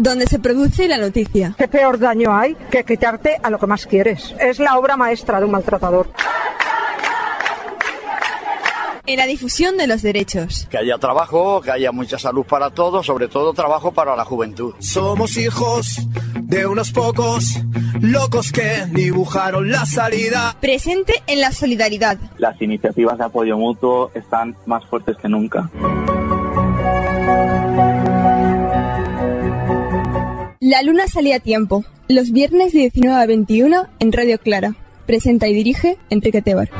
donde se produce la noticia. ¿Qué peor daño hay que quitarte a lo que más quieres? Es la obra maestra de un maltratador. En la difusión de los derechos. Que haya trabajo, que haya mucha salud para todos, sobre todo trabajo para la juventud. Somos hijos de unos pocos locos que dibujaron la salida. Presente en la solidaridad. Las iniciativas de apoyo mutuo están más fuertes que nunca. La luna salía a tiempo. Los viernes de 19 a 21 en Radio Clara. Presenta y dirige Enrique Tebar.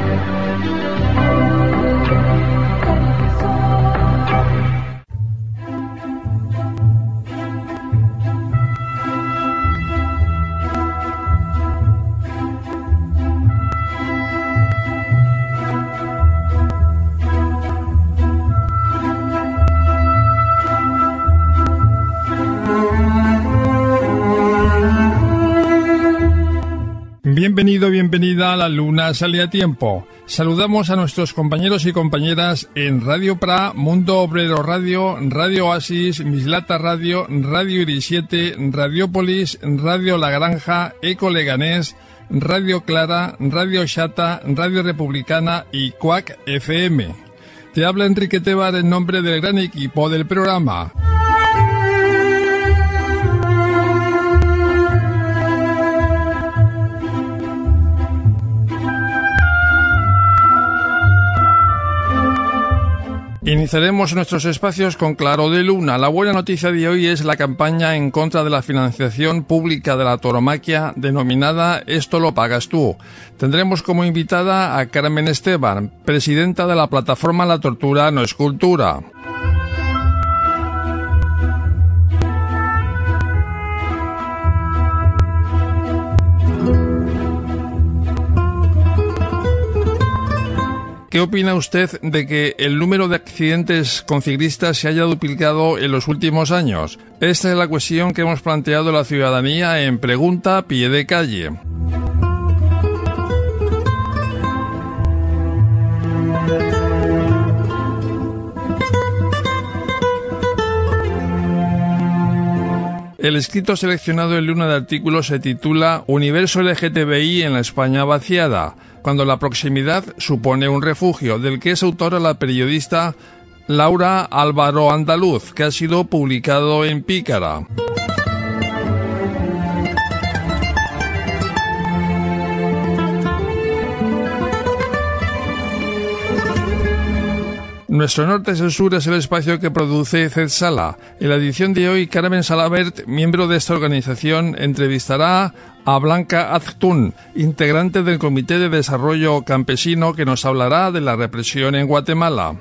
Bienvenido, bienvenida a La Luna Sale a Tiempo. Saludamos a nuestros compañeros y compañeras en Radio Pra, Mundo Obrero Radio, Radio Oasis, Mislata Radio, Radio Iris 7, Radiopolis, Radio La Granja, Eco Leganés, Radio Clara, Radio Xata, Radio Republicana y Cuac FM. Te habla Enrique Tebar en nombre del gran equipo del programa. Iniciaremos nuestros espacios con Claro de Luna. La buena noticia de hoy es la campaña en contra de la financiación pública de la tauromaquia denominada Esto lo pagas tú. Tendremos como invitada a Carmen Esteban, presidenta de la plataforma La Tortura no es cultura. ¿Qué opina usted de que el número de accidentes con ciclistas se haya duplicado en los últimos años? Esta es la cuestión que hemos planteado a la ciudadanía en Pregunta a Pie de Calle. El escrito seleccionado en Luna de artículos se titula Universo LGTBI en la España vaciada, cuando la proximidad supone un refugio, del que es autora la periodista Laura Álvaro Andaluz, que ha sido publicado en Pícara. Nuestro norte es el sur es el espacio que produce CEDSALA. En la edición de hoy, Carmen Salabert, miembro de esta organización, entrevistará a Blanca Aztún, integrante del Comité de Desarrollo Campesino, que nos hablará de la represión en Guatemala.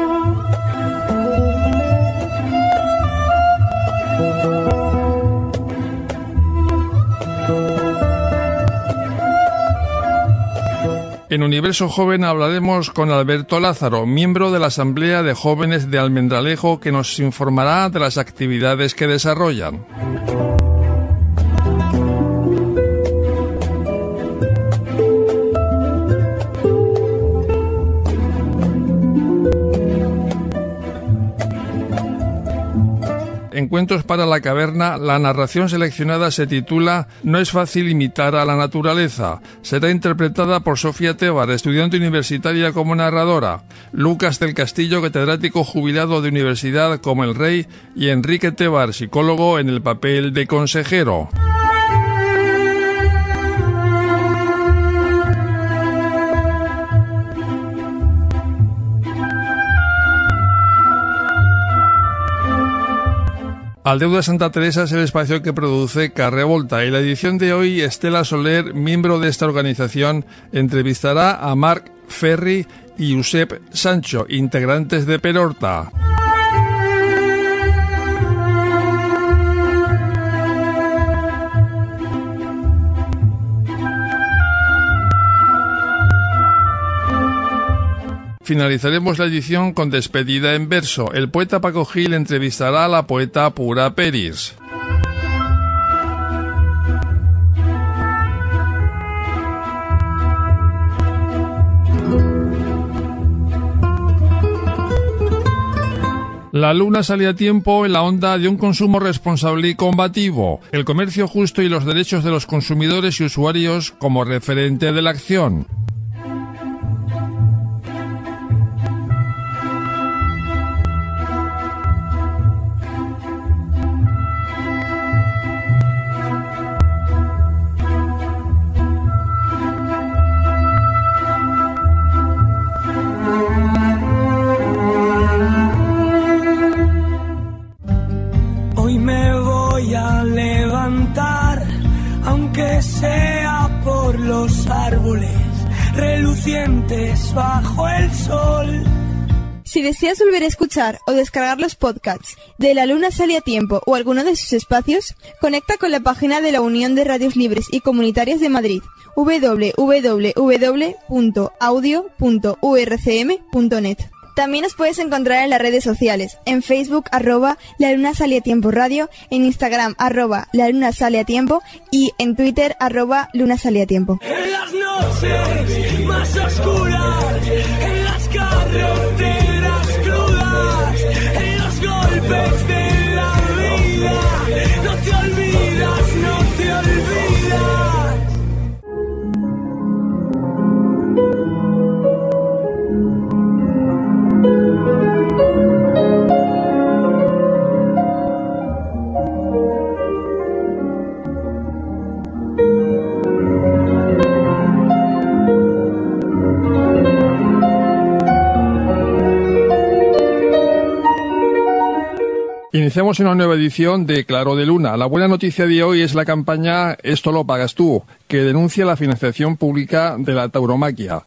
En Universo Joven hablaremos con Alberto Lázaro, miembro de la Asamblea de Jóvenes de Almendralejo, que nos informará de las actividades que desarrollan. En Cuentos para la Caverna, la narración seleccionada se titula No es fácil imitar a la naturaleza. Será interpretada por Sofía Tebar, estudiante universitaria como narradora, Lucas del Castillo, catedrático jubilado de universidad como el Rey, y Enrique Tebar, psicólogo, en el papel de consejero. Aldeuda Santa Teresa es el espacio que produce Carrevolta, y la edición de hoy, Estela Soler, miembro de esta organización, entrevistará a Marc Ferri y Josep Sancho, integrantes de Perorta. Finalizaremos la edición con Despedida en verso. El poeta Paco Gil entrevistará a la poeta Pura Peris. La luna sale a tiempo en la onda de un consumo responsable y combativo, el comercio justo y los derechos de los consumidores y usuarios como referente de la acción. Hoy me voy a levantar, aunque sea por los árboles relucientes bajo el sol. Si deseas volver a escuchar o descargar los podcasts de La Luna Sale a Tiempo o alguno de sus espacios, conecta con la página de la Unión de Radios Libres y Comunitarias de Madrid, www.audio.urcm.net. También nos puedes encontrar en las redes sociales, en Facebook @La Luna Sale a Tiempo Radio, en Instagram @La Luna Sale a Tiempo y en Twitter @Luna Sale a Tiempo. En las noches más oscuras, en las carreteras crudas, en los golpes de la vida, no te olvidas, no te olvidas. Iniciamos una nueva edición de Claro de Luna. La buena noticia de hoy es la campaña Esto lo pagas tú, que denuncia la financiación pública de la tauromaquia.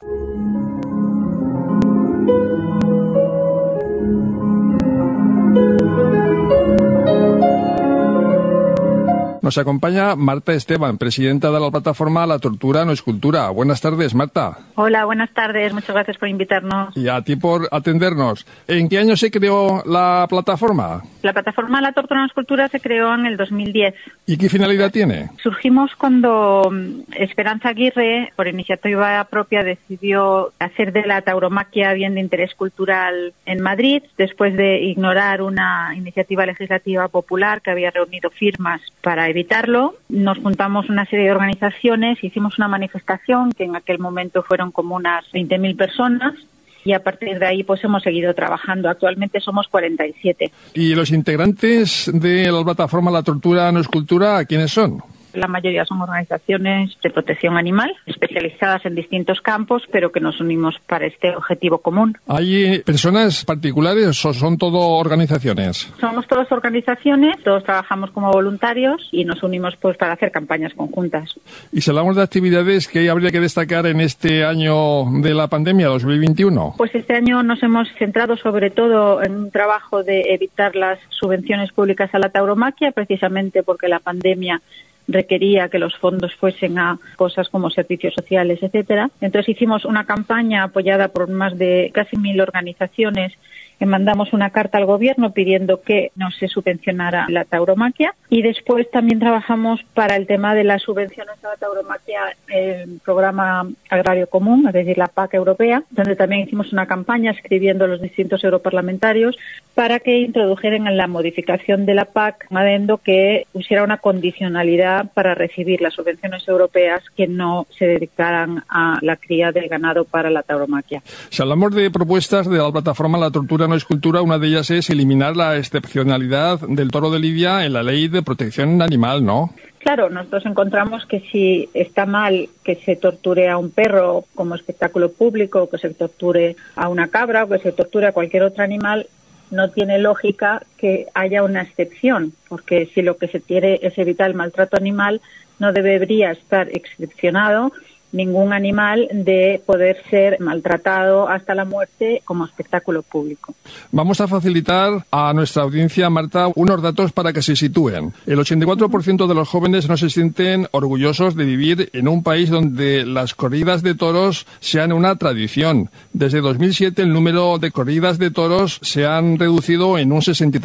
Nos acompaña Marta Esteban, presidenta de la plataforma La Tortura no es cultura. Buenas tardes, Marta. Hola, buenas tardes. Muchas gracias por invitarnos. Y a ti por atendernos. ¿En qué año se creó la plataforma? La plataforma La Tortura no es cultura se creó en el 2010. ¿Y qué finalidad tiene? Surgimos cuando Esperanza Aguirre, por iniciativa propia, decidió hacer de la tauromaquia bien de interés cultural en Madrid, después de ignorar una iniciativa legislativa popular que había reunido firmas para evitarlo. Nos juntamos una serie de organizaciones, hicimos una manifestación que en aquel momento fueron como unas 20.000 personas y a partir de ahí pues hemos seguido trabajando. Actualmente somos 47. ¿Y los integrantes de la plataforma La Tortura no es cultura, quiénes son? La mayoría son organizaciones de protección animal, especializadas en distintos campos, pero que nos unimos para este objetivo común. ¿Hay personas particulares o son todo organizaciones? Somos todas organizaciones, todos trabajamos como voluntarios y nos unimos pues para hacer campañas conjuntas. Y si hablamos de actividades que habría que destacar en este año de la pandemia, 2021. Pues este año nos hemos centrado sobre todo en un trabajo de evitar las subvenciones públicas a la tauromaquia, precisamente porque la pandemia requería que los fondos fuesen a cosas como servicios sociales, etcétera. Entonces hicimos una campaña apoyada por más de casi 1.000 organizaciones. Mandamos una carta al gobierno pidiendo que no se subvencionara la tauromaquia y después también trabajamos para el tema de las subvenciones a la tauromaquia el programa agrario común, es decir, la PAC europea, donde también hicimos una campaña escribiendo a los distintos europarlamentarios para que introdujeran en la modificación de la PAC un adendo que pusiera una condicionalidad para recibir las subvenciones europeas que no se dedicaran a la cría del ganado para la tauromaquia. Si hablamos de propuestas de la plataforma La Tortura no es cultura, una de ellas es eliminar la excepcionalidad del toro de Lidia en la ley de protección animal, ¿no? Claro, nosotros encontramos que si está mal que se torture a un perro como espectáculo público, o que se torture a una cabra, o que se torture a cualquier otro animal, no tiene lógica que haya una excepción, porque si lo que se quiere es evitar el maltrato animal, no debería estar excepcionado ningún animal de poder ser maltratado hasta la muerte como espectáculo público. Vamos a facilitar a nuestra audiencia, Marta, unos datos para que se sitúen. El 84% de los jóvenes no se sienten orgullosos de vivir en un país donde las corridas de toros sean una tradición. Desde 2007 el número de corridas de toros se han reducido en un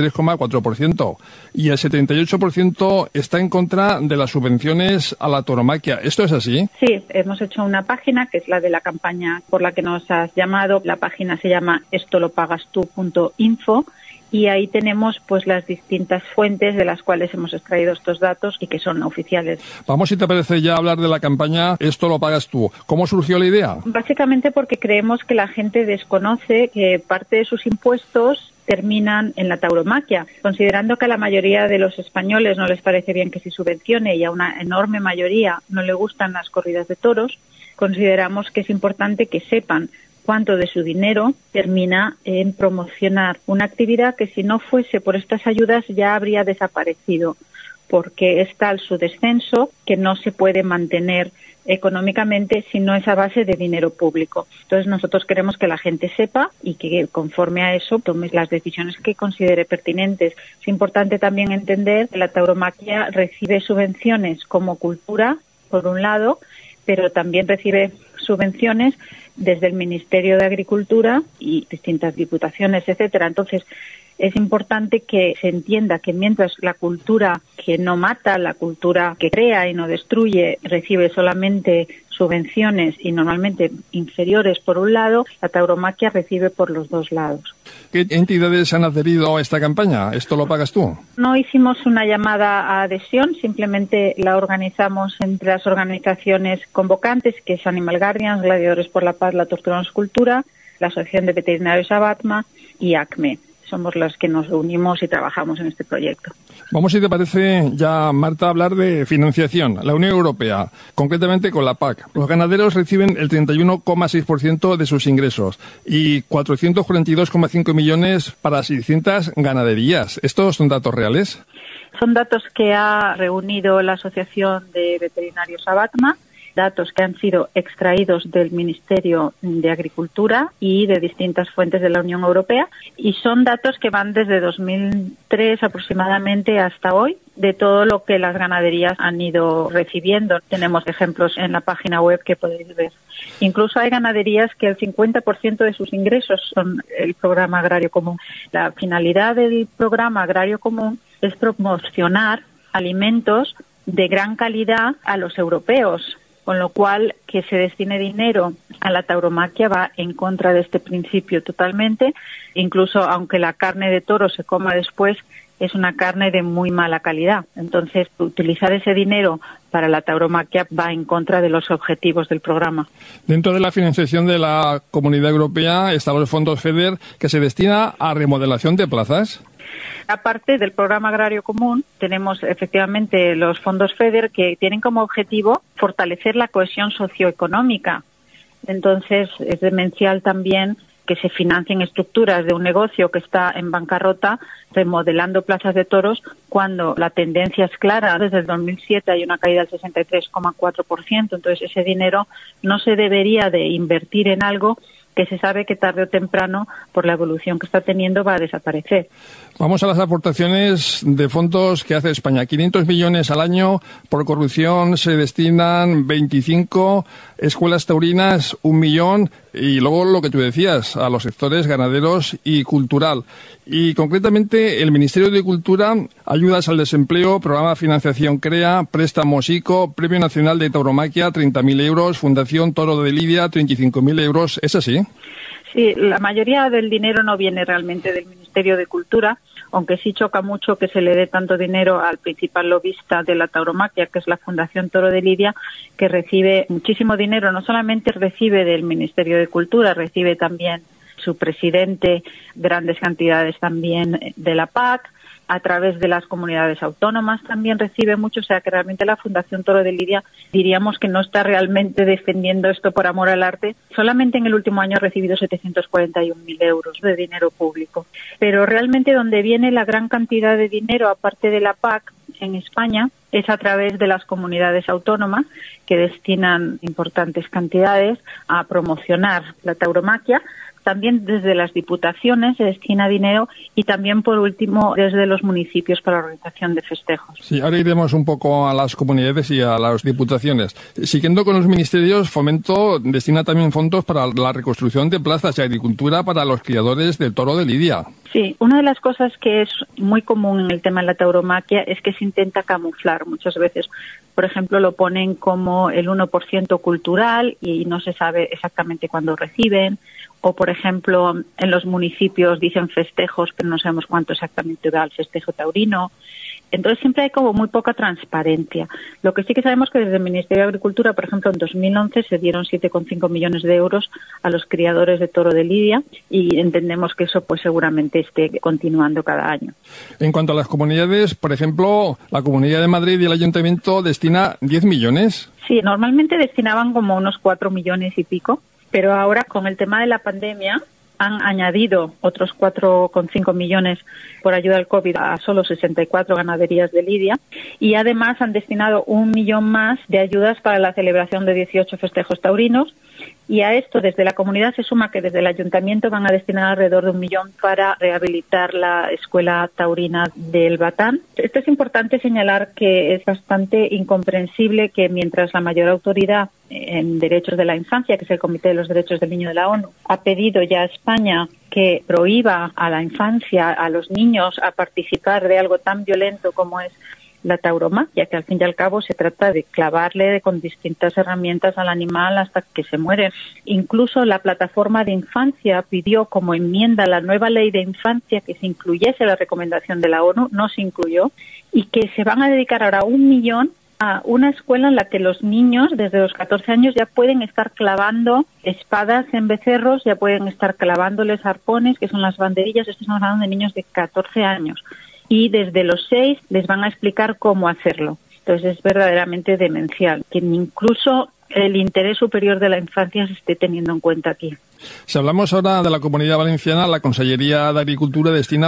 63,4% y el 78% está en contra de las subvenciones a la tauromaquia. ¿Esto es así? Sí, hemos hecho una página que es la de la campaña por la que nos has llamado. La página se llama estolopagastu.info y ahí tenemos pues las distintas fuentes de las cuales hemos extraído estos datos y que son oficiales. Vamos, si te parece, ya hablar de la campaña Esto lo pagas tú. ¿Cómo surgió la idea? Básicamente porque creemos que la gente desconoce que parte de sus impuestos terminan en la tauromaquia, considerando que a la mayoría de los españoles no les parece bien que se subvencione y a una enorme mayoría no le gustan las corridas de toros. Consideramos que es importante que sepan cuánto de su dinero termina en promocionar una actividad que si no fuese por estas ayudas ya habría desaparecido, porque es tal su descenso que no se puede mantener económicamente si no es a base de dinero público. Entonces nosotros queremos que la gente sepa y que conforme a eso tome las decisiones que considere pertinentes. Es importante también entender que la tauromaquia recibe subvenciones como cultura, por un lado, pero también recibe subvenciones desde el Ministerio de Agricultura y distintas diputaciones, etcétera. Entonces, es importante que se entienda que mientras la cultura que no mata, la cultura que crea y no destruye, recibe solamente subvenciones y normalmente inferiores por un lado, la tauromaquia recibe por los dos lados. ¿Qué entidades han adherido a esta campaña? ¿Esto lo pagas tú? No hicimos una llamada a adhesión, simplemente la organizamos entre las organizaciones convocantes, que es Animal Guardians, Gladiadores por la Paz, la Tortura no es Cultura, la Asociación de Veterinarios Abatma y ACME. Somos los que nos reunimos y trabajamos en este proyecto. Vamos, si te parece, ya, Marta, a hablar de financiación. La Unión Europea, concretamente con la PAC. Los ganaderos reciben el 31,6% de sus ingresos y 442,5 millones para 600 ganaderías. ¿Estos son datos reales? Son datos que ha reunido la Asociación de Veterinarios Abatma, datos que han sido extraídos del Ministerio de Agricultura y de distintas fuentes de la Unión Europea, y son datos que van desde 2003 aproximadamente hasta hoy, de todo lo que las ganaderías han ido recibiendo. Tenemos ejemplos en la página web que podéis ver. Incluso hay ganaderías que el 50% de sus ingresos son el programa agrario común. La finalidad del programa agrario común es promocionar alimentos de gran calidad a los europeos, con lo cual que se destine dinero a la tauromaquia va en contra de este principio totalmente. Incluso aunque la carne de toro se coma después, es una carne de muy mala calidad. Entonces, utilizar ese dinero para la tauromaquia va en contra de los objetivos del programa. Dentro de la financiación de la Comunidad Europea están los fondos FEDER, que se destina a remodelación de plazas. Aparte del programa agrario común, tenemos efectivamente los fondos FEDER que tienen como objetivo fortalecer la cohesión socioeconómica. Entonces, es demencial también que se financien estructuras de un negocio que está en bancarrota, remodelando plazas de toros, cuando la tendencia es clara. Desde el 2007 hay una caída del 63,4%. Entonces, ese dinero no se debería de invertir en algo que se sabe que tarde o temprano, por la evolución que está teniendo, va a desaparecer. Vamos a las aportaciones de fondos que hace España. 500 millones al año. Por corrupción se destinan 25, escuelas taurinas 1 millón, y luego lo que tú decías, a los sectores ganaderos y cultural. Y concretamente el Ministerio de Cultura, ayudas al desempleo, programa de financiación CREA, préstamos ICO, Premio Nacional de Tauromaquia 30.000 euros, Fundación Toro de Lidia 35.000 euros. ¿Es así? Sí, la mayoría del dinero no viene realmente del Ministerio de Cultura, aunque sí choca mucho que se le dé tanto dinero al principal lobista de la tauromaquia, que es la Fundación Toro de Lidia, que recibe muchísimo dinero. No solamente recibe del Ministerio de Cultura, recibe también su presidente grandes cantidades también de la PAC, a través de las comunidades autónomas también recibe mucho, o sea que realmente la Fundación Toro de Lidia diríamos que no está realmente defendiendo esto por amor al arte. Solamente en el último año ha recibido 741.000 euros de dinero público. Pero realmente donde viene la gran cantidad de dinero, aparte de la PAC, en España, es a través de las comunidades autónomas que destinan importantes cantidades a promocionar la tauromaquia. También desde las diputaciones se destina dinero y también, por último, desde los municipios para la organización de festejos. Sí, ahora iremos un poco a las comunidades y a las diputaciones. Siguiendo con los ministerios, Fomento destina también fondos para la reconstrucción de plazas y agricultura para los criadores del toro de Lidia. Sí, una de las cosas que es muy común en el tema de la tauromaquia es que se intenta camuflar muchas veces. Por ejemplo, lo ponen como el 1% cultural y no se sabe exactamente cuándo reciben, o por ejemplo en los municipios dicen festejos, pero no sabemos cuánto exactamente va el festejo taurino. Entonces siempre hay como muy poca transparencia. Lo que sí que sabemos que desde el Ministerio de Agricultura, por ejemplo, en 2011 se dieron 7,5 millones de euros a los criadores de toro de lidia y entendemos que eso pues seguramente esté continuando cada año. En cuanto a las comunidades, por ejemplo, la Comunidad de Madrid y el Ayuntamiento destina 10 millones. Sí, normalmente destinaban como unos 4 millones y pico, pero ahora con el tema de la pandemia han añadido otros 4,5 millones por ayuda al COVID a solo 64 ganaderías de lidia y además han destinado 1 millón más de ayudas para la celebración de 18 festejos taurinos y a esto desde la comunidad se suma que desde el ayuntamiento van a destinar alrededor de 1 millón para rehabilitar la escuela taurina del Batán. Esto es importante señalar que es bastante incomprensible que mientras la mayor autoridad en derechos de la infancia, que es el Comité de los Derechos del Niño de la ONU, ha pedido ya a España que prohíba a la infancia, a los niños, a participar de algo tan violento como es la tauromaquia, que al fin y al cabo se trata de clavarle con distintas herramientas al animal hasta que se muere. Incluso la plataforma de infancia pidió como enmienda a la nueva ley de infancia que se incluyese la recomendación de la ONU, no se incluyó, y que se van a dedicar ahora 1 millón a una escuela en la que los niños desde los 14 años ya pueden estar clavando espadas en becerros, ya pueden estar clavándoles arpones, que son las banderillas. Estamos hablando de niños de 14 años. Y desde los 6 les van a explicar cómo hacerlo. Entonces es verdaderamente demencial, que incluso el interés superior de la infancia se esté teniendo en cuenta aquí. Si hablamos ahora de la Comunidad Valenciana, la Consellería de Agricultura destina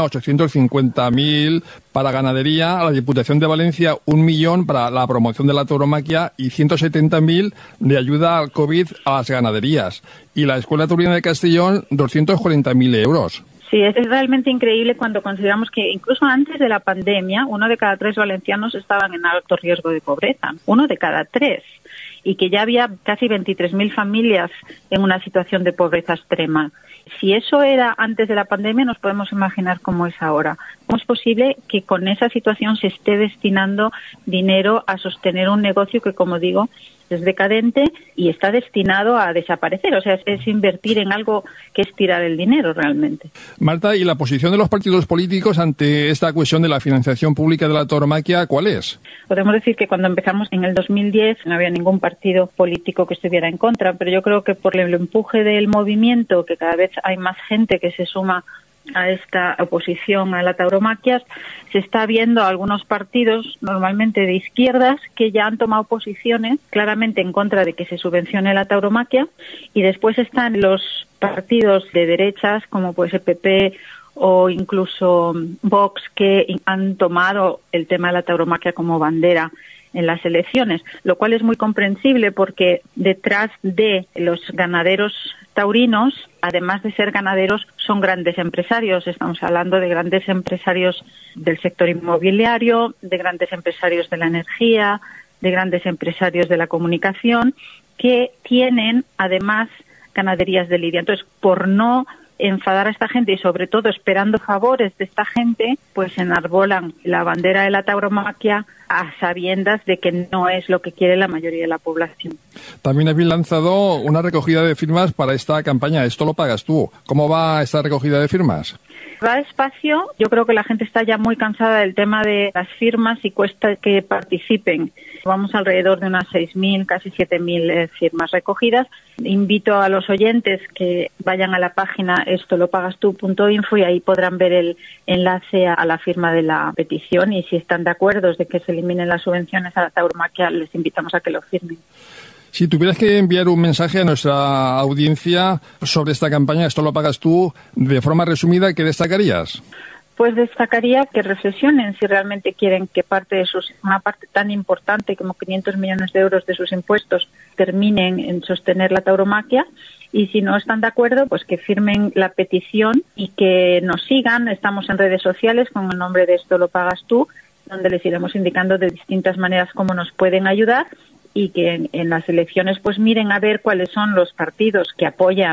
850.000 para ganadería, a la Diputación de Valencia 1 millón para la promoción de la tauromaquia y 170.000 de ayuda al COVID a las ganaderías. Y la Escuela Taurina de Castellón 240.000 euros. Sí, es realmente increíble cuando consideramos que incluso antes de la pandemia, 1 de cada 3 valencianos estaban en alto riesgo de pobreza. 1 de cada 3. Y que ya había casi 23.000 familias en una situación de pobreza extrema. Si eso era antes de la pandemia, nos podemos imaginar cómo es ahora. ¿Cómo es posible que con esa situación se esté destinando dinero a sostener un negocio que, como digo, es decadente y está destinado a desaparecer? O sea, es invertir en algo que es tirar el dinero realmente. Marta, ¿y la posición de los partidos políticos ante esta cuestión de la financiación pública de la tauromaquia cuál es? Podemos decir que cuando empezamos en el 2010 no había ningún partido político que estuviera en contra, pero yo creo que por el empuje del movimiento, que cada vez hay más gente que se suma a esta oposición a la tauromaquia, se está viendo algunos partidos, normalmente de izquierdas, que ya han tomado posiciones claramente en contra de que se subvencione la tauromaquia, y después están los partidos de derechas, como puede ser PP o incluso Vox, que han tomado el tema de la tauromaquia como bandera en las elecciones, lo cual es muy comprensible porque detrás de los ganaderos taurinos, además de ser ganaderos, son grandes empresarios. Estamos hablando de grandes empresarios del sector inmobiliario, de grandes empresarios de la energía, de grandes empresarios de la comunicación, que tienen además ganaderías de lidia. Entonces, por no enfadar a esta gente y sobre todo esperando favores de esta gente, pues enarbolan la bandera de la tauromaquia a sabiendas de que no es lo que quiere la mayoría de la población. También habéis lanzado una recogida de firmas para esta campaña. Esto lo pagas tú. ¿Cómo va esta recogida de firmas? Va despacio. Yo creo que la gente está ya muy cansada del tema de las firmas y cuesta que participen. Vamos alrededor de unas 6.000, casi 7.000 firmas recogidas. Invito a los oyentes que vayan a la página estolopagastu.info y ahí podrán ver el enlace a la firma de la petición, y si están de acuerdo de que se eliminen las subvenciones a la tauromaquia, les invitamos a que lo firmen. Si tuvieras que enviar un mensaje a nuestra audiencia sobre esta campaña, Esto lo pagas tú, de forma resumida, ¿qué destacarías? Pues destacaría que reflexionen si realmente quieren que una parte tan importante como 500 millones de euros de sus impuestos terminen en sostener la tauromaquia, y si no están de acuerdo, pues que firmen la petición y que nos sigan. Estamos en redes sociales con el nombre de Esto lo pagas tú, donde les iremos indicando de distintas maneras cómo nos pueden ayudar, y que en las elecciones pues miren a ver cuáles son los partidos que apoyan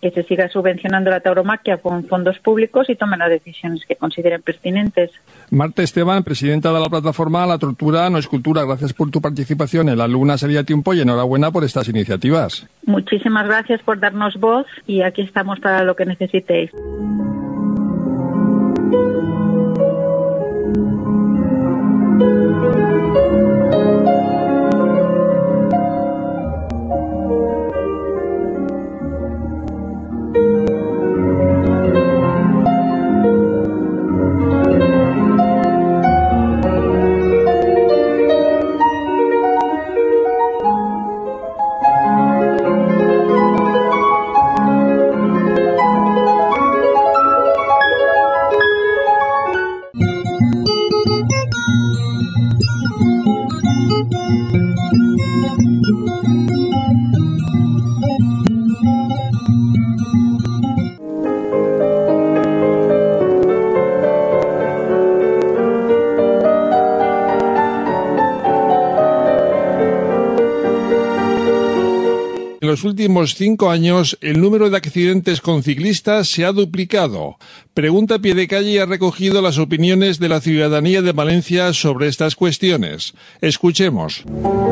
que se siga subvencionando la tauromaquia con fondos públicos y tomen las decisiones que consideren pertinentes. Marta Esteban, presidenta de la plataforma La Tortura no es cultura, gracias por tu participación en La Luna Salía Tiempo y enhorabuena por estas iniciativas. Muchísimas gracias por darnos voz y aquí estamos para lo que necesitéis. En los últimos 5 años, el número de accidentes con ciclistas se ha duplicado. Pregunta Pie de Calle ha recogido las opiniones de la ciudadanía de Valencia sobre estas cuestiones. Escuchemos.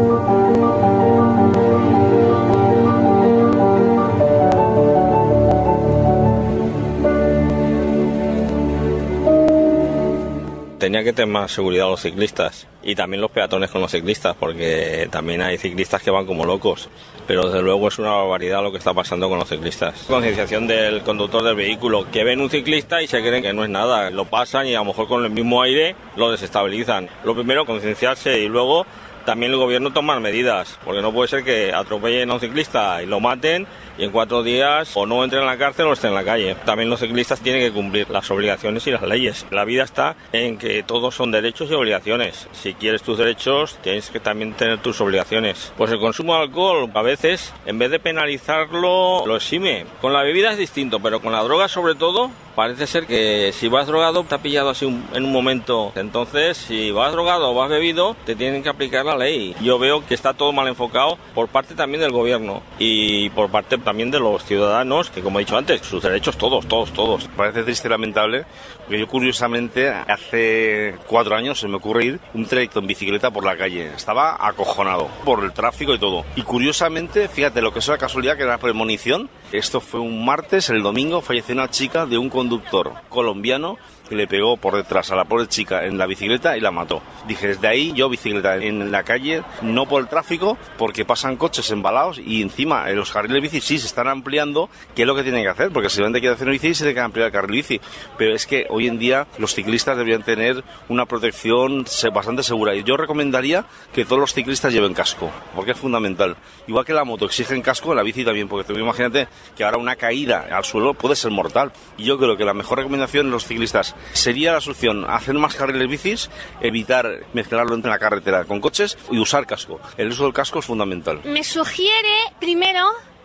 Tenía que tener más seguridad los ciclistas y también los peatones con los ciclistas, porque también hay ciclistas que van como locos, pero desde luego es una barbaridad lo que está pasando con los ciclistas. Concienciación del conductor del vehículo, que ven un ciclista y se creen que no es nada, lo pasan y a lo mejor con el mismo aire lo desestabilizan. Lo primero, concienciarse, y luego también el gobierno tomar medidas, porque no puede ser que atropellen a un ciclista y lo maten y en 4 días o no entren en la cárcel o estén en la calle. También los ciclistas tienen que cumplir las obligaciones y las leyes. La vida está en que todos son derechos y obligaciones. Si quieres tus derechos, tienes que también tener tus obligaciones. Pues el consumo de alcohol, a veces, en vez de penalizarlo, lo exime. Con la bebida es distinto, pero con la droga sobre todo, parece ser que si vas drogado, te ha pillado así en un momento. Entonces, si vas drogado o vas bebido, te tienen que aplicar la ley. Yo veo que está todo mal enfocado por parte también del gobierno y por parte también de los ciudadanos, que como he dicho antes, sus derechos todos. Parece triste y lamentable, porque yo curiosamente hace 4 años se me ocurre ir un trayecto en bicicleta por la calle. Estaba acojonado por el tráfico y todo. Y curiosamente, fíjate lo que es la casualidad, que era una premonición. Esto fue un martes, el domingo falleció una chica de un conductor colombiano que le pegó por detrás a la pobre chica en la bicicleta y la mató. Dije, desde ahí yo bicicleta en la calle, no por el tráfico, porque pasan coches embalados y encima los carriles bici sí se están ampliando, que es lo que tienen que hacer, porque si realmente quieren hacer una bici se tiene que ampliar el carril bici. Pero es que hoy en día los ciclistas deberían tener una protección bastante segura. Y yo recomendaría que todos los ciclistas lleven casco, porque es fundamental. Igual que la moto exigen casco, en la bici también, porque imagínate que ahora una caída al suelo puede ser mortal. Y yo creo que la mejor recomendación de los ciclistas sería la solución, hacer más carriles bicis, evitar mezclarlo entre la carretera con coches y usar casco. El uso del casco es fundamental. Me sugiere, primero,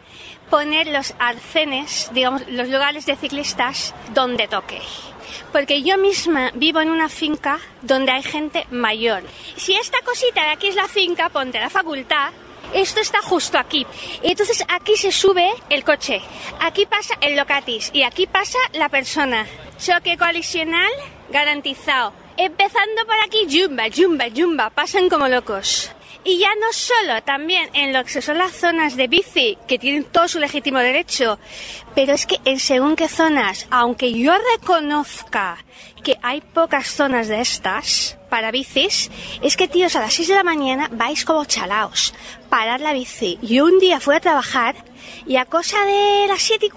poner los arcenes, digamos, los lugares de ciclistas donde toque. Porque yo misma vivo en una finca donde hay gente mayor. Si esta cosita de aquí es la finca, ponte la facultad. Esto está justo aquí. Entonces aquí se sube el coche, aquí pasa el locatis y aquí pasa la persona. Choque colisional garantizado. Empezando por aquí, yumba, pasan como locos. Y ya no solo, también en lo que son las zonas de bici, que tienen todo su legítimo derecho, pero es que en según qué zonas, aunque yo reconozca que hay pocas zonas de estas para bicis, es que, tíos, a las 6 de la mañana vais como chalaos, parar la bici. Yo un día fui a trabajar y a cosa de las 7:15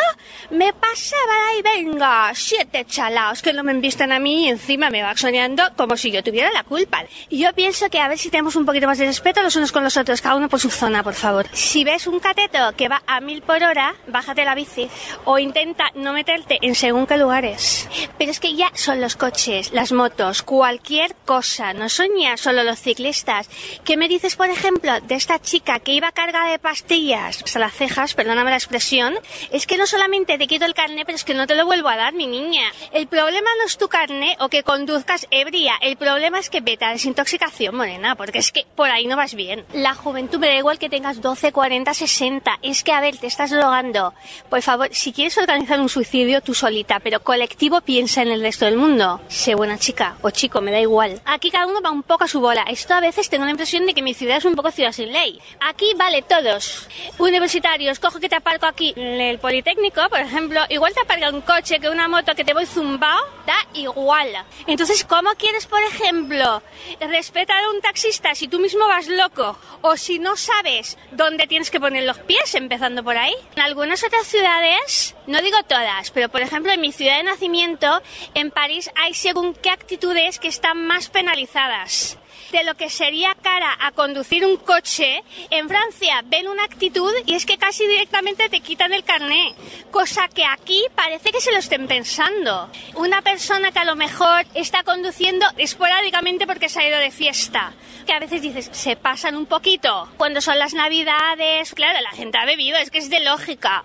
me pasaba ahí, venga, 7 chalaos que no me envistan a mí y encima me va soñando como si yo tuviera la culpa. Y yo pienso que a ver si tenemos un poquito más de respeto los unos con los otros, cada uno por su zona, por favor. Si ves un cateto que va a 1000 por hora, bájate la bici o intenta no meterte en según qué lugares. Pero es que ya son los coches, las motos, cualquier cosa, no son ya solo los ciclistas. ¿Qué me dices, por ejemplo, de esta chica que iba cargada de pastillas a la cejas, perdóname la expresión, es que no solamente te quito el carné, pero es que no te lo vuelvo a dar, mi niña. El problema no es tu carné o que conduzcas ebria, el problema es que vete a desintoxicación, morena, porque es que por ahí no vas bien. La juventud me da igual que tengas 12, 40, 60, es que a ver, te estás drogando. Por favor, si quieres organizar un suicidio tú solita, pero colectivo piensa en el resto del mundo. Sé buena chica o chico, me da igual. Aquí cada uno va un poco a su bola. Esto a veces tengo la impresión de que mi ciudad es un poco ciudad sin ley. Aquí vale todos. Universitarios, cojo que te aparco aquí en el Politécnico, por ejemplo, igual te aparca un coche que una moto que te voy zumbao, da igual. Entonces, ¿cómo quieres, por ejemplo, respetar a un taxista si tú mismo vas loco? O si no sabes dónde tienes que poner los pies, empezando por ahí. En algunas otras ciudades, no digo todas, pero por ejemplo en mi ciudad de nacimiento, en París, hay según qué actitudes que están más penalizadas. De lo que sería cara a conducir un coche, en Francia ven una actitud y es que casi directamente te quitan el carné, cosa que aquí parece que se lo estén pensando. Una persona que a lo mejor está conduciendo esporádicamente porque se ha ido de fiesta, que a veces dices, se pasan un poquito. Cuando son las navidades, claro, la gente ha bebido, es que es de lógica.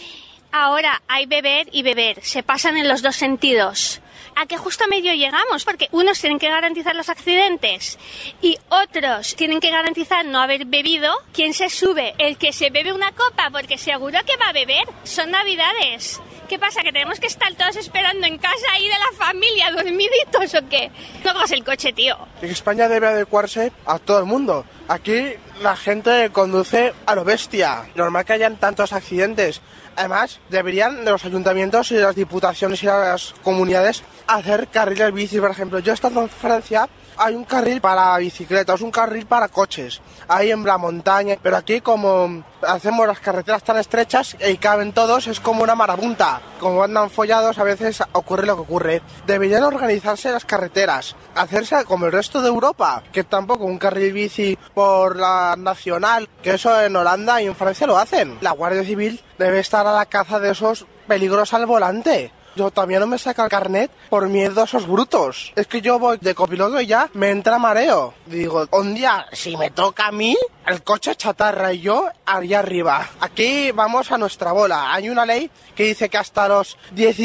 Ahora hay beber y beber, se pasan en los dos sentidos. ¿A qué justo medio llegamos? Porque unos tienen que garantizar los accidentes y otros tienen que garantizar no haber bebido. ¿Quién se sube? El que se bebe una copa porque seguro que va a beber. Son navidades. ¿Qué pasa? ¿Que tenemos que estar todos esperando en casa ahí de la familia, dormiditos o qué? No cojas el coche, tío. España debe adecuarse a todo el mundo. Aquí la gente conduce a lo bestia. Normal que hayan tantos accidentes. Además, deberían los ayuntamientos y las diputaciones y las comunidades hacer carriles bici. Por ejemplo, yo estando en Francia, hay un carril para bicicletas, un carril para coches, ahí en la montaña. Pero aquí, como hacemos las carreteras tan estrechas y caben todos, es como una marabunta. Como andan follados, a veces ocurre lo que ocurre. Deberían organizarse las carreteras, hacerse como el resto de Europa, que tampoco un carril bici por la nacional, que eso en Holanda y en Francia lo hacen. La Guardia Civil debe estar a la caza de esos peligros al volante. Yo también no me saca el carnet por miedo a esos brutos. Es que yo voy de copiloto y ya me entra mareo. Digo, un día, si me toca a mí, el coche chatarra y yo allá arriba. Aquí vamos a nuestra bola. Hay una ley que dice que hasta los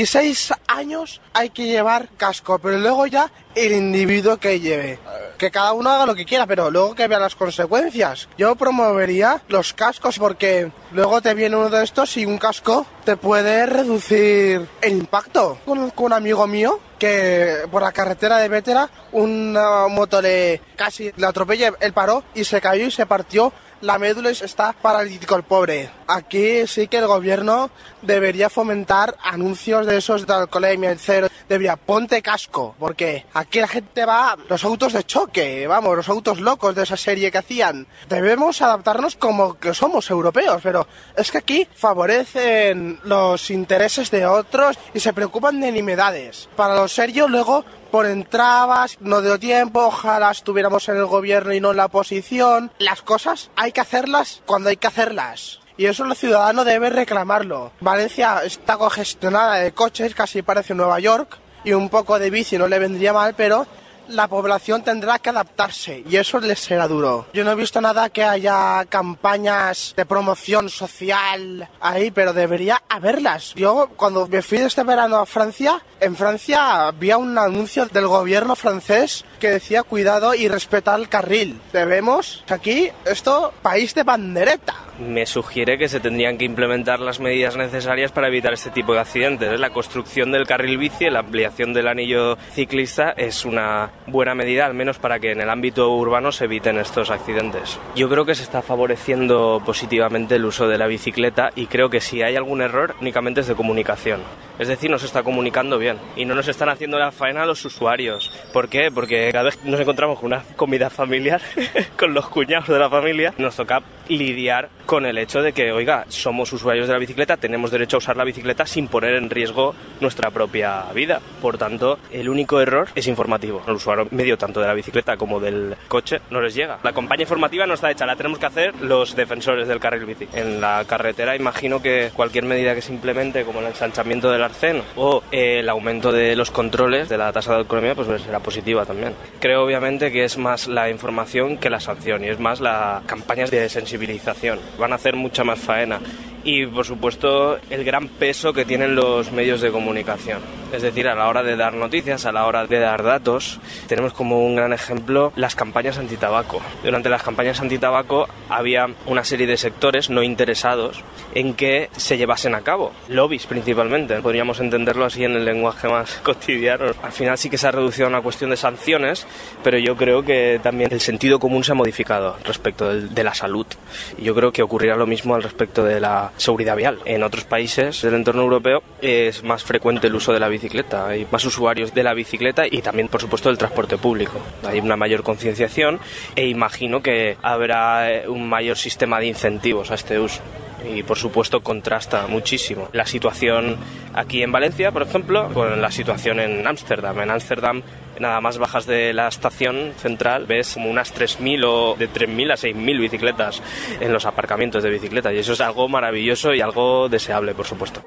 16 años hay que llevar casco, pero luego ya el individuo que lleve. Que cada uno haga lo que quiera, pero luego que vea las consecuencias. Yo promovería los cascos porque luego te viene uno de estos y un casco te puede reducir el impacto. Conozco un amigo mío que por la carretera de Bétera una moto casi le atropelló, él paró y se cayó y se partió la médula y está paralítico el pobre. Aquí sí que el gobierno debería fomentar anuncios de esos de alcoholemia, el cero. Debería, ponte casco, porque aquí la gente va, los autos de choque, vamos, los autos locos de esa serie que hacían. Debemos adaptarnos como que somos europeos, pero es que aquí favorecen los intereses de otros y se preocupan de nimiedades. Para los serios luego ponen trabas, no dio tiempo, ojalá estuviéramos en el gobierno y no en la oposición. Las cosas hay que hacerlas cuando hay que hacerlas. Y eso el ciudadano debe reclamarlo. Valencia está congestionada de coches, casi parece Nueva York, y un poco de bici no le vendría mal, pero la población tendrá que adaptarse y eso les será duro. Yo no he visto nada que haya campañas de promoción social ahí, pero debería haberlas. Yo cuando me fui este verano a Francia, en Francia había un anuncio del gobierno francés que decía cuidado y respetar el carril. Debemos, aquí, esto, país de bandereta. Me sugiere que se tendrían que implementar las medidas necesarias para evitar este tipo de accidentes. La construcción del carril bici, la ampliación del anillo ciclista es una buena medida, al menos para que en el ámbito urbano se eviten estos accidentes. Yo creo que se está favoreciendo positivamente el uso de la bicicleta y creo que si hay algún error únicamente es de comunicación. Es decir, no se está comunicando bien y no nos están haciendo la faena a los usuarios. ¿Por qué? Porque cada vez nos encontramos con una comida familiar, con los cuñados de la familia, nos toca lidiar con el hecho de que, oiga, somos usuarios de la bicicleta, tenemos derecho a usar la bicicleta sin poner en riesgo nuestra propia vida. Por tanto, el único error es informativo. El usuario medio tanto de la bicicleta como del coche no les llega. La campaña informativa no está hecha, la tenemos que hacer los defensores del carril bici. En la carretera imagino que cualquier medida que se implemente, como el ensanchamiento del arcén o el aumento de los controles de la tasa de alcoholemia, pues será positiva también. Creo obviamente que es más la información que la sanción y es más las campañas de sensibilización visibilización, van a hacer mucha más faena. Y, por supuesto, el gran peso que tienen los medios de comunicación. Es decir, a la hora de dar noticias, a la hora de dar datos, tenemos como un gran ejemplo las campañas antitabaco. Durante las campañas antitabaco había una serie de sectores no interesados en que se llevasen a cabo. Lobbies, principalmente. Podríamos entenderlo así en el lenguaje más cotidiano. Al final sí que se ha reducido a una cuestión de sanciones, pero yo creo que también el sentido común se ha modificado respecto de la salud. Y yo creo que ocurrirá lo mismo al respecto de la seguridad vial. En otros países del entorno europeo es más frecuente el uso de la bicicleta, hay más usuarios de la bicicleta y también, por supuesto, del transporte público. Hay una mayor concienciación e imagino que habrá un mayor sistema de incentivos a este uso. Y, por supuesto, contrasta muchísimo la situación aquí en Valencia, por ejemplo, con la situación en Ámsterdam. En Ámsterdam, nada más bajas de la estación central, ves como unas 3.000 o de 3.000 a 6.000 bicicletas en los aparcamientos de bicicletas. Y eso es algo maravilloso y algo deseable, por supuesto.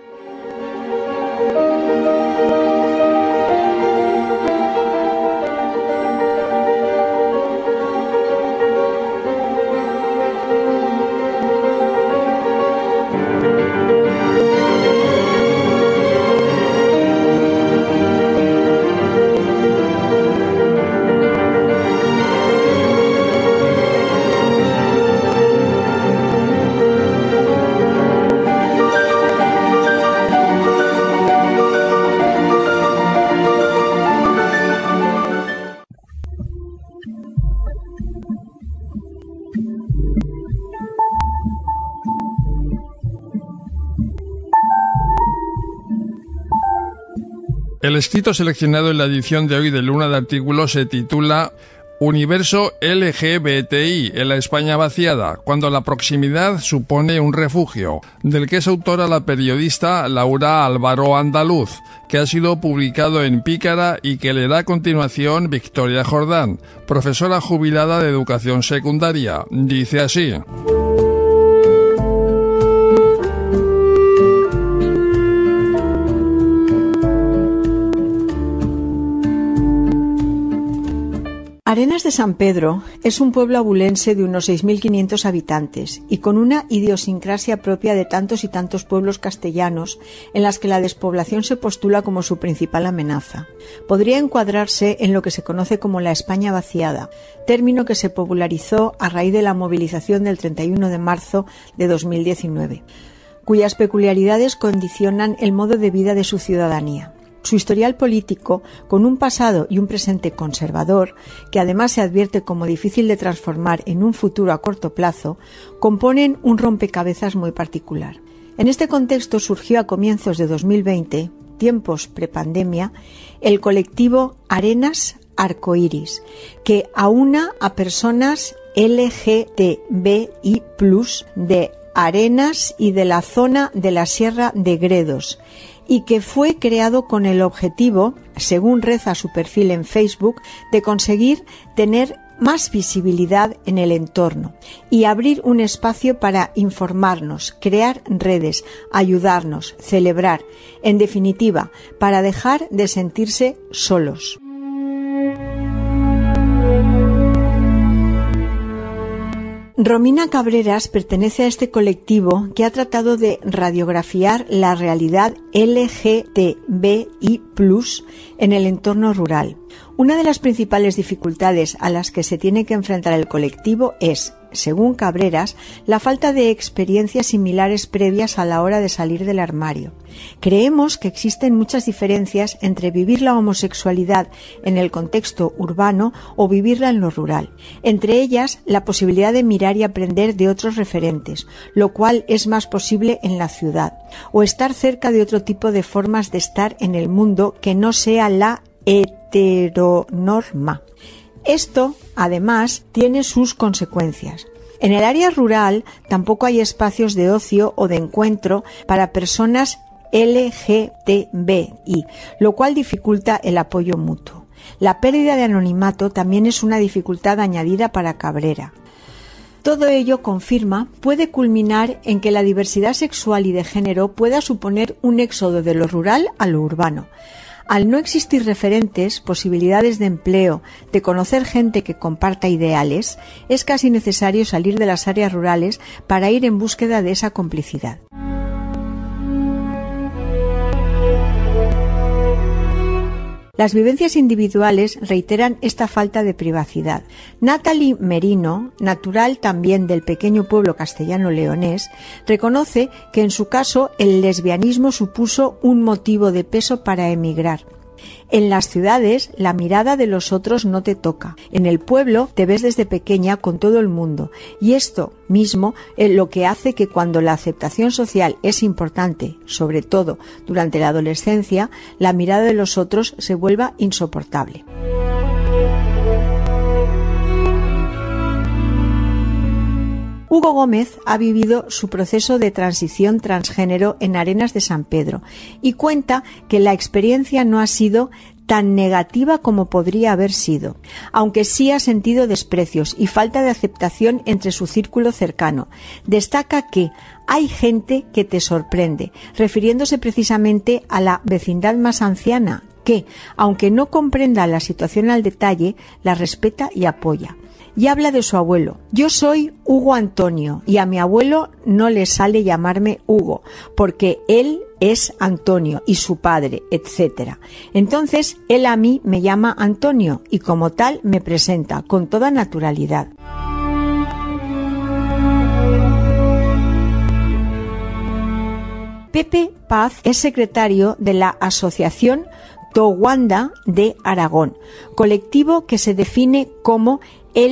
El escrito seleccionado en la edición de hoy de Luna de Artículos se titula Universo LGBTI en la España vaciada, cuando la proximidad supone un refugio, del que es autora la periodista Laura Álvaro Andaluz, que ha sido publicado en Pícara y que le da a continuación Victoria Jordán, profesora jubilada de educación secundaria. Dice así: Arenas de San Pedro es un pueblo abulense de unos 6.500 habitantes y con una idiosincrasia propia de tantos y tantos pueblos castellanos en las que la despoblación se postula como su principal amenaza. Podría encuadrarse en lo que se conoce como la España vaciada, término que se popularizó a raíz de la movilización del 31 de marzo de 2019, cuyas peculiaridades condicionan el modo de vida de su ciudadanía. Su historial político, con un pasado y un presente conservador, que además se advierte como difícil de transformar en un futuro a corto plazo, componen un rompecabezas muy particular. En este contexto surgió a comienzos de 2020, tiempos prepandemia, el colectivo Arenas Arcoiris, que aúna a personas LGTBI+, de Arenas y de la zona de la Sierra de Gredos, y que fue creado con el objetivo, según reza su perfil en Facebook, de conseguir tener más visibilidad en el entorno y abrir un espacio para informarnos, crear redes, ayudarnos, celebrar, en definitiva, para dejar de sentirse solos. Romina Cabreras pertenece a este colectivo que ha tratado de radiografiar la realidad LGTBI+ en el entorno rural. Una de las principales dificultades a las que se tiene que enfrentar el colectivo es, según Cabreras, la falta de experiencias similares previas a la hora de salir del armario. Creemos que existen muchas diferencias entre vivir la homosexualidad en el contexto urbano o vivirla en lo rural. Entre ellas, la posibilidad de mirar y aprender de otros referentes, lo cual es más posible en la ciudad, o estar cerca de otro tipo de formas de estar en el mundo que no sea la heteronorma. Esto, además, tiene sus consecuencias. En el área rural tampoco hay espacios de ocio o de encuentro para personas LGTBI, lo cual dificulta el apoyo mutuo. La pérdida de anonimato también es una dificultad añadida para Cabrera. Todo ello puede culminar en que la diversidad sexual y de género pueda suponer un éxodo de lo rural a lo urbano. Al no existir referentes, posibilidades de empleo, de conocer gente que comparta ideales, es casi necesario salir de las áreas rurales para ir en búsqueda de esa complicidad. Las vivencias individuales reiteran esta falta de privacidad. Natalie Merino, natural también del pequeño pueblo castellano-leonés, reconoce que en su caso el lesbianismo supuso un motivo de peso para emigrar. En las ciudades, la mirada de los otros no te toca. En el pueblo te ves desde pequeña con todo el mundo. Y esto mismo es lo que hace que cuando la aceptación social es importante, sobre todo durante la adolescencia, la mirada de los otros se vuelva insoportable. Hugo Gómez ha vivido su proceso de transición transgénero en Arenas de San Pedro y cuenta que la experiencia no ha sido tan negativa como podría haber sido, aunque sí ha sentido desprecios y falta de aceptación entre su círculo cercano. Destaca que hay gente que te sorprende, refiriéndose precisamente a la vecindad más anciana, que, aunque no comprenda la situación al detalle, la respeta y apoya. Y habla de su abuelo. Yo soy Hugo Antonio y a mi abuelo no le sale llamarme Hugo porque él es Antonio y su padre, etc. Entonces él a mí me llama Antonio y como tal me presenta con toda naturalidad. Pepe Paz es secretario de la Asociación Towanda de Aragón, colectivo que se define como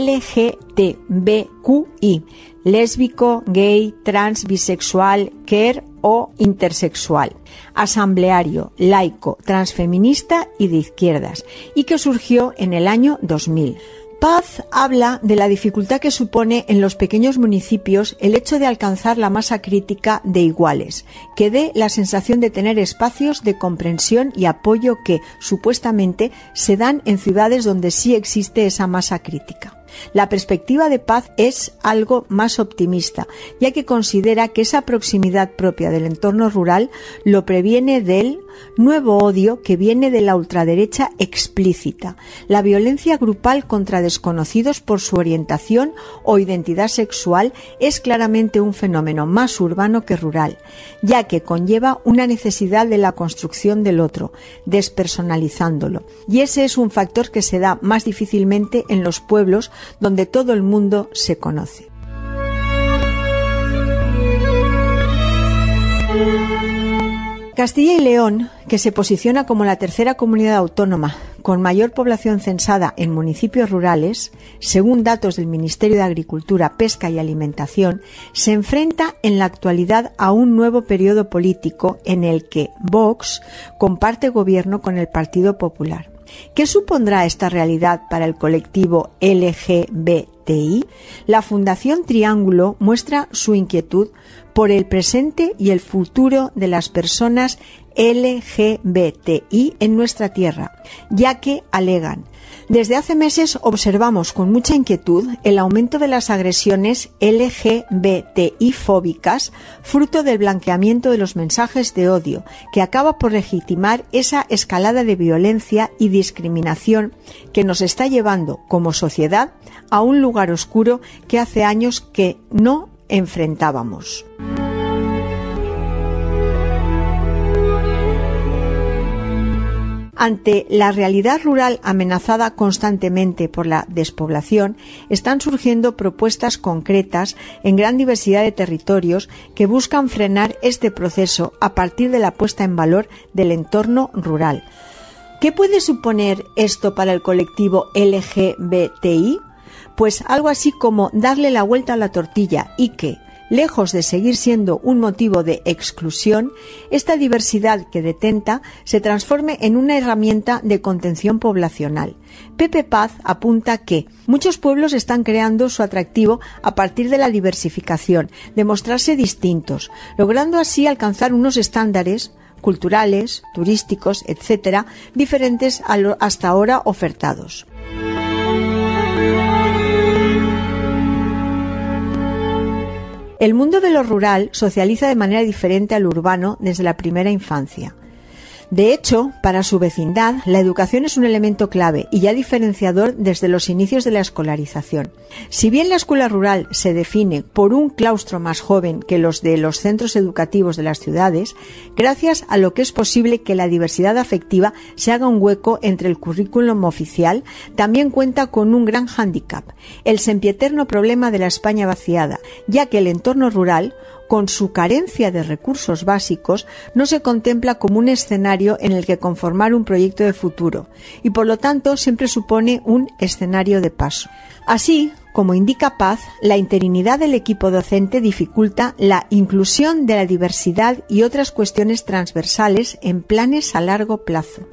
LGTBQI, lésbico, gay, trans, bisexual, queer o intersexual, asambleario, laico, transfeminista y de izquierdas, y que surgió en el año 2000. Paz habla de la dificultad que supone en los pequeños municipios el hecho de alcanzar la masa crítica de iguales, que dé la sensación de tener espacios de comprensión y apoyo que, supuestamente, se dan en ciudades donde sí existe esa masa crítica. La perspectiva de Paz es algo más optimista, ya que considera que esa proximidad propia del entorno rural lo previene del nuevo odio que viene de la ultraderecha explícita, la violencia grupal contra desconocidos por su orientación o identidad sexual es claramente un fenómeno más urbano que rural, ya que conlleva una necesidad de la construcción del otro, despersonalizándolo, y ese es un factor que se da más difícilmente en los pueblos donde todo el mundo se conoce. Castilla y León, que se posiciona como la tercera comunidad autónoma con mayor población censada en municipios rurales, según datos del Ministerio de Agricultura, Pesca y Alimentación, se enfrenta en la actualidad a un nuevo periodo político en el que Vox comparte gobierno con el Partido Popular. ¿Qué supondrá esta realidad para el colectivo LGBTI? La Fundación Triángulo muestra su inquietud por el presente y el futuro de las personas LGBTI en nuestra tierra, ya que alegan: desde hace meses observamos con mucha inquietud el aumento de las agresiones LGBTI-fóbicas, fruto del blanqueamiento de los mensajes de odio, que acaba por legitimar esa escalada de violencia y discriminación que nos está llevando como sociedad a un lugar oscuro que hace años que no enfrentábamos. Ante la realidad rural amenazada constantemente por la despoblación, están surgiendo propuestas concretas en gran diversidad de territorios que buscan frenar este proceso a partir de la puesta en valor del entorno rural. ¿Qué puede suponer esto para el colectivo LGBTI? Pues algo así como darle la vuelta a la tortilla y que, lejos de seguir siendo un motivo de exclusión, esta diversidad que detenta se transforme en una herramienta de contención poblacional. Pepe Paz apunta que muchos pueblos están creando su atractivo a partir de la diversificación, de mostrarse distintos, logrando así alcanzar unos estándares culturales, turísticos, etc., diferentes a los hasta ahora ofertados. El mundo de lo rural socializa de manera diferente al urbano desde la primera infancia. De hecho, para su vecindad, la educación es un elemento clave y ya diferenciador desde los inicios de la escolarización. Si bien la escuela rural se define por un claustro más joven que los de los centros educativos de las ciudades, gracias a lo que es posible que la diversidad afectiva se haga un hueco entre el currículum oficial, también cuenta con un gran hándicap, el sempieterno problema de la España vaciada, ya que el entorno rural, con su carencia de recursos básicos, no se contempla como un escenario en el que conformar un proyecto de futuro y, por lo tanto, siempre supone un escenario de paso. Así, como indica Paz, la interinidad del equipo docente dificulta la inclusión de la diversidad y otras cuestiones transversales en planes a largo plazo.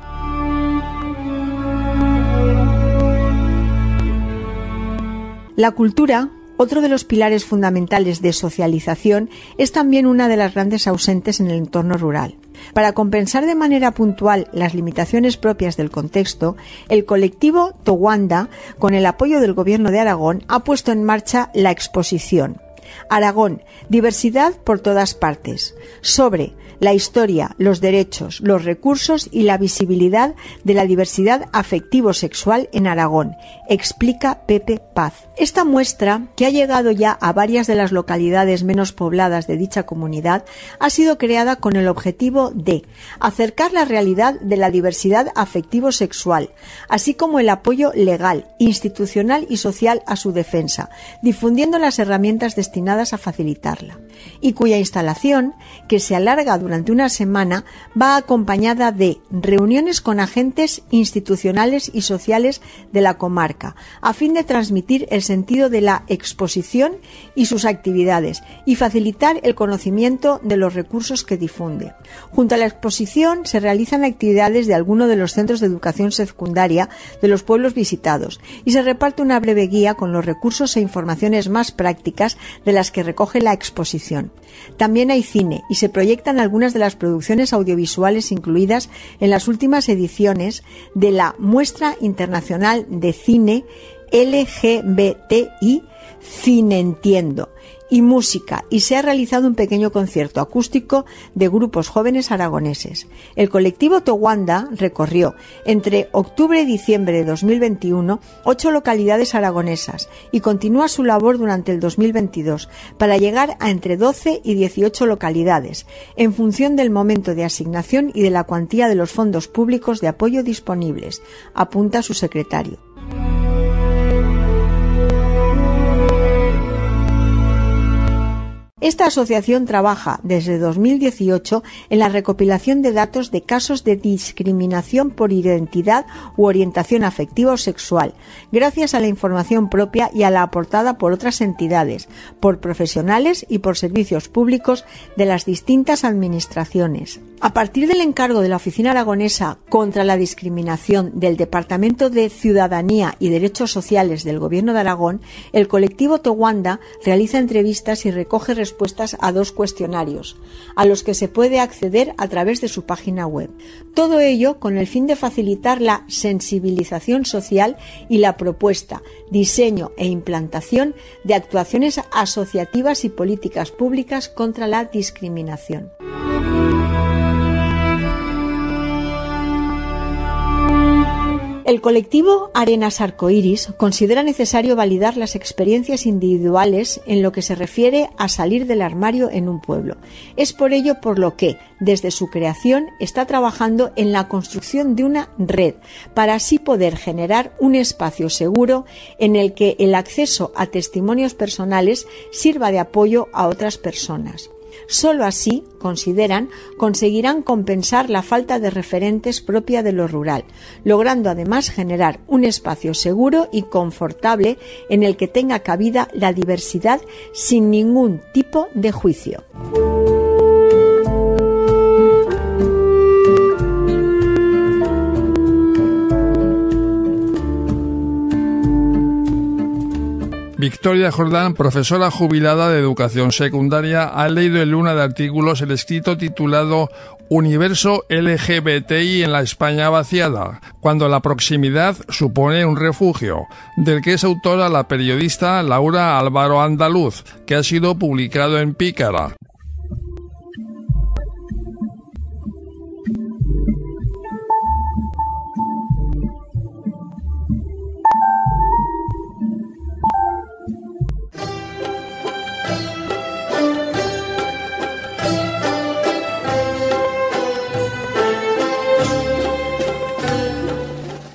La cultura, otro de los pilares fundamentales de socialización, es también una de las grandes ausentes en el entorno rural. Para compensar de manera puntual las limitaciones propias del contexto, el colectivo Towanda, con el apoyo del Gobierno de Aragón, ha puesto en marcha la exposición Aragón, diversidad por todas partes, sobre la historia, los derechos, los recursos y la visibilidad de la diversidad afectivo-sexual en Aragón, explica Pepe Paz. Esta muestra, que ha llegado ya a varias de las localidades menos pobladas de dicha comunidad, ha sido creada con el objetivo de acercar la realidad de la diversidad afectivo-sexual, así como el apoyo legal, institucional y social a su defensa, difundiendo las herramientas destinadas a facilitarla, y cuya instalación, que se alarga durante una semana, va acompañada de reuniones con agentes institucionales y sociales de la comarca, a fin de transmitir el sentido de la exposición y sus actividades y facilitar el conocimiento de los recursos que difunde. Junto a la exposición se realizan actividades de alguno de los centros de educación secundaria de los pueblos visitados y se reparte una breve guía con los recursos e informaciones más prácticas de las que recoge la exposición. También hay cine y se proyectan algunas de las producciones audiovisuales incluidas en las últimas ediciones de la Muestra Internacional de Cine LGBTI Cinentiendo y música, y se ha realizado un pequeño concierto acústico de grupos jóvenes aragoneses. El colectivo Towanda recorrió entre octubre y diciembre de 2021 8 localidades aragonesas y continúa su labor durante el 2022 para llegar a entre 12 y 18 localidades, en función del momento de asignación y de la cuantía de los fondos públicos de apoyo disponibles, apunta su secretario. Esta asociación trabaja desde 2018 en la recopilación de datos de casos de discriminación por identidad u orientación afectiva o sexual, gracias a la información propia y a la aportada por otras entidades, por profesionales y por servicios públicos de las distintas administraciones. A partir del encargo de la Oficina Aragonesa contra la Discriminación del Departamento de Ciudadanía y Derechos Sociales del Gobierno de Aragón, el colectivo Towanda realiza entrevistas y recoge respuestas a 2 cuestionarios, a los que se puede acceder a través de su página web. Todo ello con el fin de facilitar la sensibilización social y la propuesta, diseño e implantación de actuaciones asociativas y políticas públicas contra la discriminación. El colectivo Arenas Arcoiris considera necesario validar las experiencias individuales en lo que se refiere a salir del armario en un pueblo. Es por ello por lo que, desde su creación, está trabajando en la construcción de una red para así poder generar un espacio seguro en el que el acceso a testimonios personales sirva de apoyo a otras personas. Solo así, consideran, conseguirán compensar la falta de referentes propia de lo rural, logrando además generar un espacio seguro y confortable en el que tenga cabida la diversidad sin ningún tipo de juicio. Victoria Jordán, profesora jubilada de educación secundaria, ha leído en Luna de Artículos el escrito titulado Universo LGBTI en la España vaciada, cuando la proximidad supone un refugio, del que es autora la periodista Laura Álvaro Andaluz, que ha sido publicado en Pícara.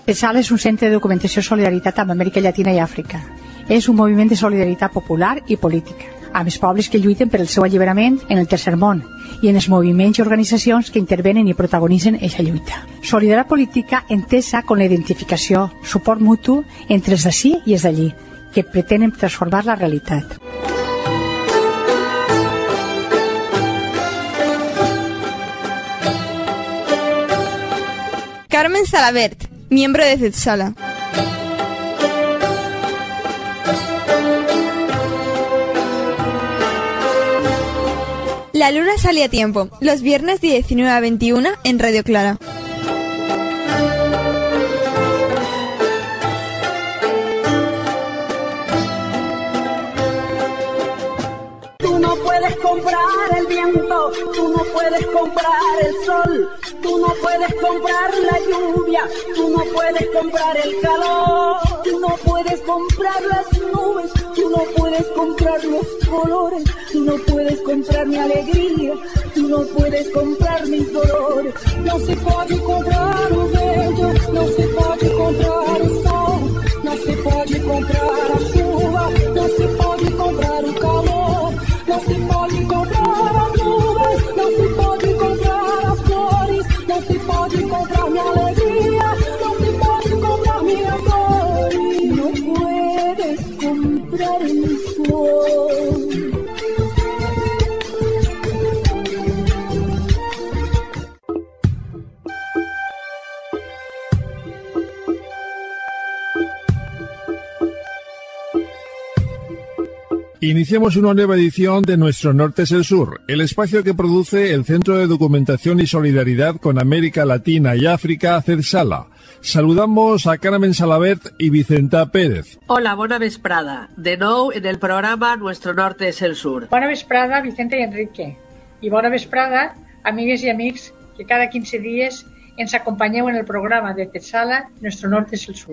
CESAL és un centre de documentació i solidaritat amb Amèrica Llatina i Àfrica. És un moviment de solidaritat popular i política, amb els pobles que lluiten per el seu alliberament en el tercer món i en els moviments i organitzacions que intervenen i protagonitzen aquesta lluita. Solidaritat política entesa com la identificació, suport mutu entre els d'ací i els d'allí, que pretenen transformar la realitat. Carmen Salabert, miembro de CESAL. La luna sale a tiempo, los viernes de 19 a 21 en Radio Clara. Tú no puedes comprar el viento, tú no puedes comprar el sol, tú no puedes comprar la lluvia, tú no puedes comprar el calor, tú no puedes comprar las nubes, tú no puedes comprar los colores, tú no puedes comprar mi alegría, tú no puedes comprar mis dolores. No se puede comprar un bello, no se puede comprar el sol, no se puede comprar la chuva, no se puede comprar el calor, no se puede comprar las nubes, no se puede comprar las flores, no se puede comprar mi alegría, no se puede comprar mi amor, no puedes comprar mi sol. Iniciamos una nueva edición de Nuestro Norte es el Sur, el espacio que produce el Centro de Documentación y Solidaridad con América Latina y África, CESAL. Saludamos a Carmen Salabert y Vicenta Pérez. Hola, bona vesprada. De nou en el programa Nuestro Norte es el Sur. Bona vesprada, Vicenta i Enrique. I bona vesprada, amigues i amics que cada 15 dies ens acompanyeu en el programa de CESAL Nuestro Norte es el Sur.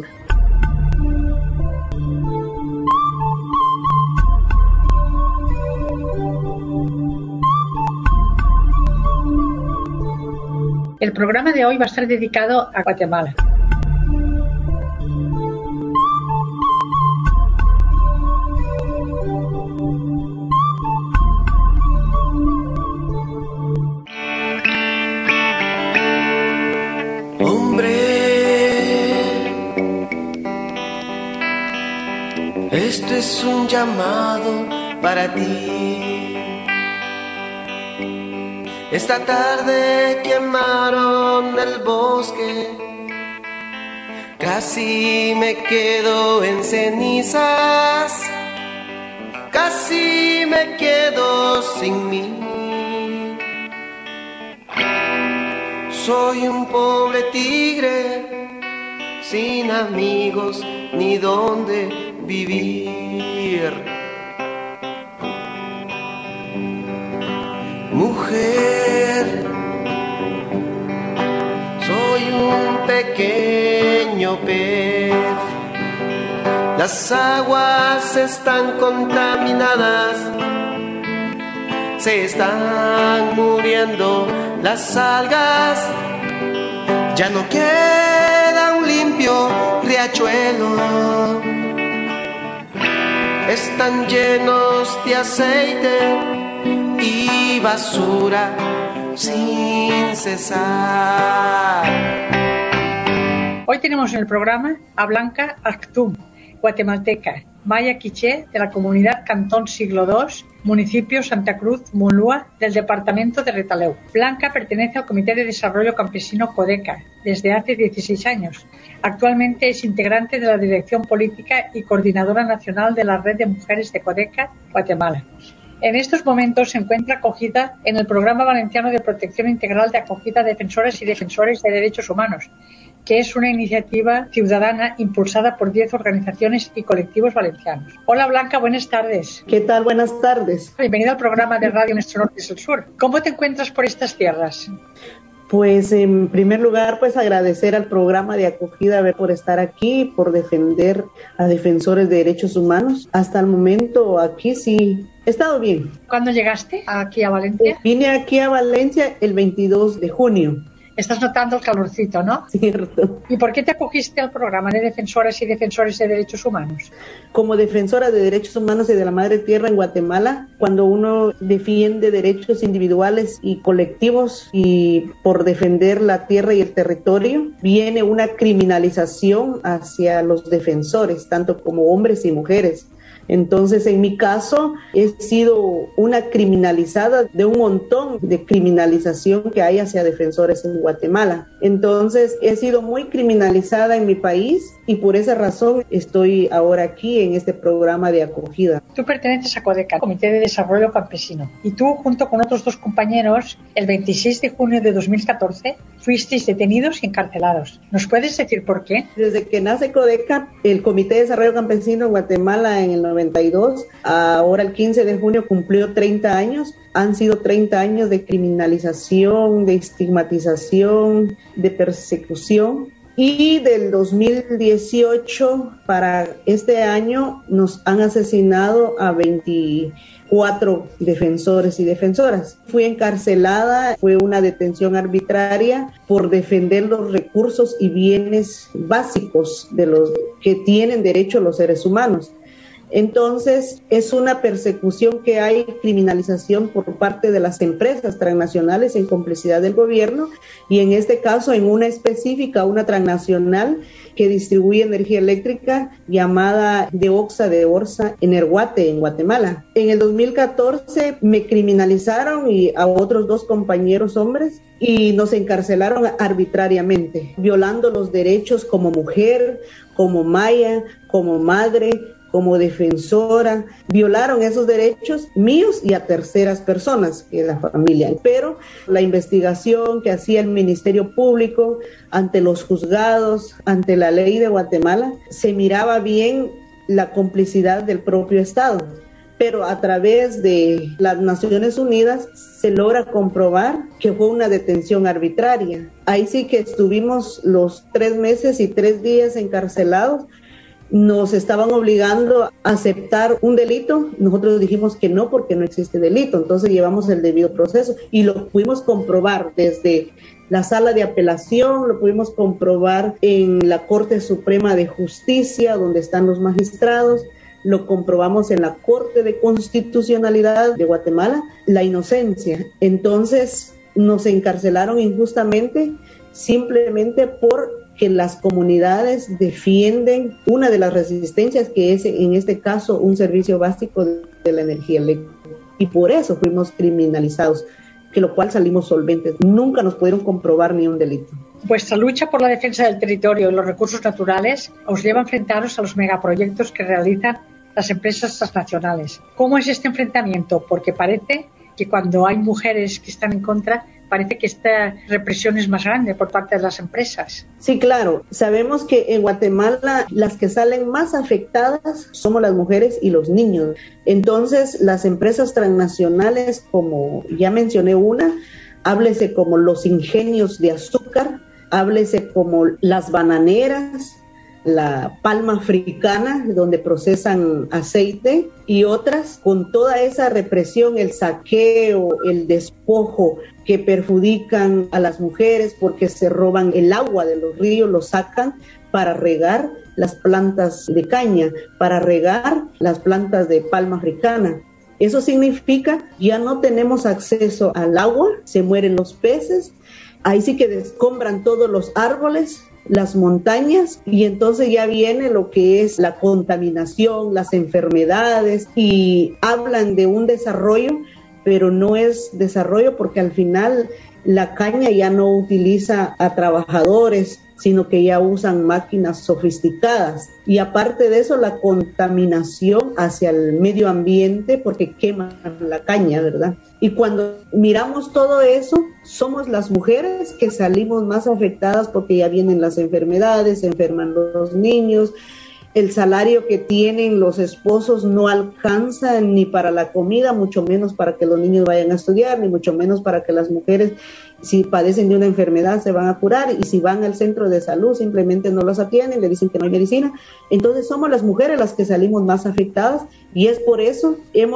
El programa de hoy va a estar dedicado a Guatemala. Esto es un llamado para ti. Esta tarde quemaron el bosque, casi me quedo en cenizas, casi me quedo sin mí. Soy un pobre tigre, sin amigos ni dónde vivir. Mujer, soy un pequeño pez. Las aguas están contaminadas, se están muriendo las algas. Ya no queda un limpio riachuelo, están llenos de aceite y basura sin cesar. Hoy tenemos en el programa a Blanca Actum, guatemalteca, maya quiché de la comunidad Cantón Siglo II, municipio Santa Cruz, Mulúa, del departamento de Retaleu. Blanca pertenece al Comité de Desarrollo Campesino CODECA desde hace 16 años. Actualmente es integrante de la Dirección Política y Coordinadora Nacional de la Red de Mujeres de CODECA, Guatemala. En estos momentos se encuentra acogida en el Programa Valenciano de Protección Integral de Acogida a Defensoras y Defensores de Derechos Humanos, que es una iniciativa ciudadana impulsada por 10 organizaciones y colectivos valencianos. Hola Blanca, buenas tardes. ¿Qué tal? Buenas tardes. Bienvenida al programa de Radio Nuestro Norte es el Sur. ¿Cómo te encuentras por estas tierras? Pues en primer lugar, pues agradecer al programa de acogida por estar aquí, por defender a defensores de derechos humanos. Hasta el momento aquí sí he estado bien. ¿Cuándo llegaste aquí a Valencia? Vine aquí a Valencia el 22 de junio. Estás notando el calorcito, ¿no? Cierto. ¿Y por qué te acogiste al programa de defensoras y defensores de derechos humanos? Como defensora de derechos humanos y de la madre tierra en Guatemala, cuando uno defiende derechos individuales y colectivos y por defender la tierra y el territorio, viene una criminalización hacia los defensores, tanto como hombres y mujeres. Entonces, en mi caso, he sido una criminalizada de un montón de criminalización que hay hacia defensores en Guatemala. Entonces, he sido muy criminalizada en mi país y por esa razón estoy ahora aquí en este programa de acogida. Tú perteneces a CODECA, Comité de Desarrollo Campesino, y tú, junto con otros 2 compañeros, el 26 de junio de 2014, fuisteis detenidos y encarcelados. ¿Nos puedes decir por qué? Desde que nace CODECA, el Comité de Desarrollo Campesino en Guatemala en el 92, ahora el 15 de junio cumplió 30 años. Han sido 30 años de criminalización, de estigmatización, de persecución. Y del 2018 para este año nos han asesinado a 24 defensores y defensoras. Fui encarcelada, fue una detención arbitraria por defender los recursos y bienes básicos de los que tienen derecho los seres humanos. Entonces, es una persecución que hay, criminalización por parte de las empresas transnacionales en complicidad del gobierno y en este caso en una específica, una transnacional que distribuye energía eléctrica llamada Deoxa de Orza Energuate en Guatemala. En el 2014 me criminalizaron y a otros 2 compañeros hombres y nos encarcelaron arbitrariamente, violando los derechos como mujer, como maya, como madre, como defensora. Violaron esos derechos míos y a terceras personas, que es la familia. Pero la investigación que hacía el Ministerio Público ante los juzgados, ante la ley de Guatemala, se miraba bien la complicidad del propio Estado. Pero a través de las Naciones Unidas se logra comprobar que fue una detención arbitraria. Ahí sí que estuvimos los 3 meses y 3 días encarcelados. Nos estaban obligando a aceptar un delito. Nosotros dijimos que no, porque no existe delito. Entonces llevamos el debido proceso y lo pudimos comprobar desde la sala de apelación, lo pudimos comprobar en la Corte Suprema de Justicia, donde están los magistrados, lo comprobamos en la Corte de Constitucionalidad de Guatemala, la inocencia. Entonces nos encarcelaron injustamente simplemente por que las comunidades defienden una de las resistencias que es en este caso un servicio básico de la energía eléctrica y por eso fuimos criminalizados, que lo cual salimos solventes. Nunca nos pudieron comprobar ni un delito. Vuestra lucha por la defensa del territorio y los recursos naturales os lleva a enfrentaros a los megaproyectos que realizan las empresas transnacionales. ¿Cómo es este enfrentamiento? Porque parece que cuando hay mujeres que están en contra, parece que esta represión es más grande por parte de las empresas. Sí, claro. Sabemos que en Guatemala las que salen más afectadas somos las mujeres y los niños. Entonces, las empresas transnacionales, como ya mencioné una, háblese como los ingenios de azúcar, háblese como las bananeras, la palma africana, donde procesan aceite, y otras, con toda esa represión, el saqueo, el despojo, que perjudican a las mujeres porque se roban el agua de los ríos, lo sacan para regar las plantas de caña, para regar las plantas de palma africana. Eso significa ya no tenemos acceso al agua, se mueren los peces, ahí sí que descombran todos los árboles, las montañas, y entonces ya viene lo que es la contaminación, las enfermedades, y hablan de un desarrollo, pero no es desarrollo porque al final la caña ya no utiliza a trabajadores, sino que ya usan máquinas sofisticadas. Y aparte de eso, la contaminación hacia el medio ambiente porque queman la caña, ¿verdad? Y cuando miramos todo eso, somos las mujeres que salimos más afectadas porque ya vienen las enfermedades, se enferman los niños, el salario que tienen los esposos no alcanza ni para la comida, mucho menos para que los niños vayan a estudiar, ni mucho menos para que las mujeres, si padecen de una enfermedad, se van a curar, y si van al centro de salud simplemente no los atienden, le dicen que no hay medicina. Entonces somos las mujeres las que salimos más afectadas, y es por eso hemos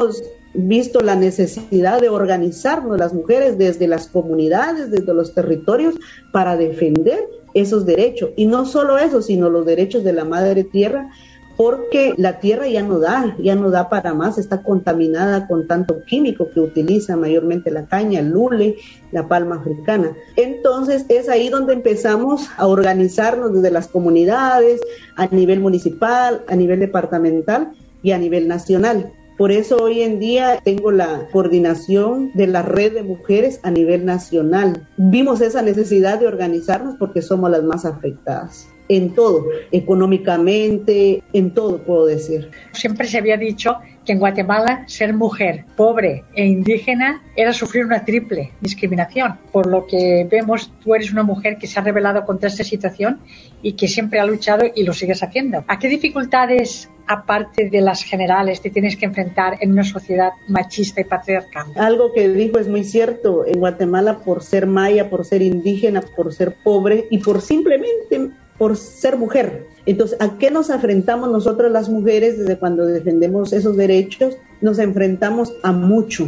visto la necesidad de organizarnos las mujeres desde las comunidades, desde los territorios, para defender esos derechos. Y no solo eso, sino los derechos de la madre tierra, porque la tierra ya no da para más, está contaminada con tanto químico que utiliza mayormente la caña, el lule, la palma africana. Entonces es ahí donde empezamos a organizarnos desde las comunidades, a nivel municipal, a nivel departamental y a nivel nacional. Por eso hoy en día tengo la coordinación de la red de mujeres a nivel nacional. Vimos esa necesidad de organizarnos porque somos las más afectadas. En todo, económicamente, en todo puedo decir. Siempre se había dicho que en Guatemala ser mujer, pobre e indígena era sufrir una triple discriminación. Por lo que vemos, tú eres una mujer que se ha rebelado contra esta situación y que siempre ha luchado y lo sigues haciendo. ¿A qué dificultades, aparte de las generales, te tienes que enfrentar en una sociedad machista y patriarcal? Algo que dijo es muy cierto. En Guatemala, por ser maya, por ser indígena, por ser pobre y por simplemente por ser mujer. Entonces, ¿a qué nos enfrentamos nosotras las mujeres desde cuando defendemos esos derechos? Nos enfrentamos a mucho,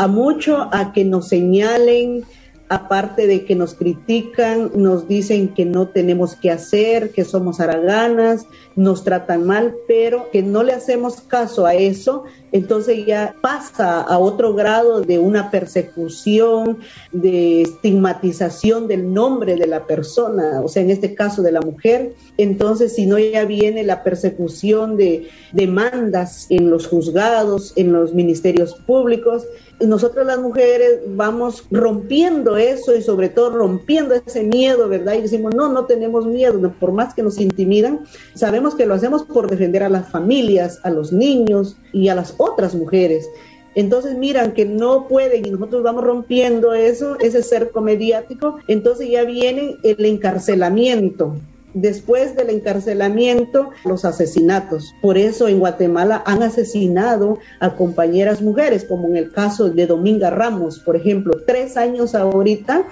a que nos señalen, aparte de que nos critican, nos dicen que no tenemos que hacer, que somos haraganas, nos tratan mal, pero que no le hacemos caso a eso, entonces ya pasa a otro grado de una persecución, de estigmatización del nombre de la persona, o sea, en este caso de la mujer. Entonces, si no, ya viene la persecución de demandas en los juzgados, en los ministerios públicos. Nosotras las mujeres vamos rompiendo eso y sobre todo rompiendo ese miedo, ¿verdad? Y decimos, no tenemos miedo, por más que nos intimidan, sabemos que lo hacemos por defender a las familias, a los niños y a las otras mujeres. Entonces miran que no pueden y nosotros vamos rompiendo eso, ese cerco mediático, entonces ya viene el encarcelamiento. Después del encarcelamiento, los asesinatos. Por eso en Guatemala han asesinado a compañeras mujeres, como en el caso de Dominga Ramos, por ejemplo, 3 años ahorita,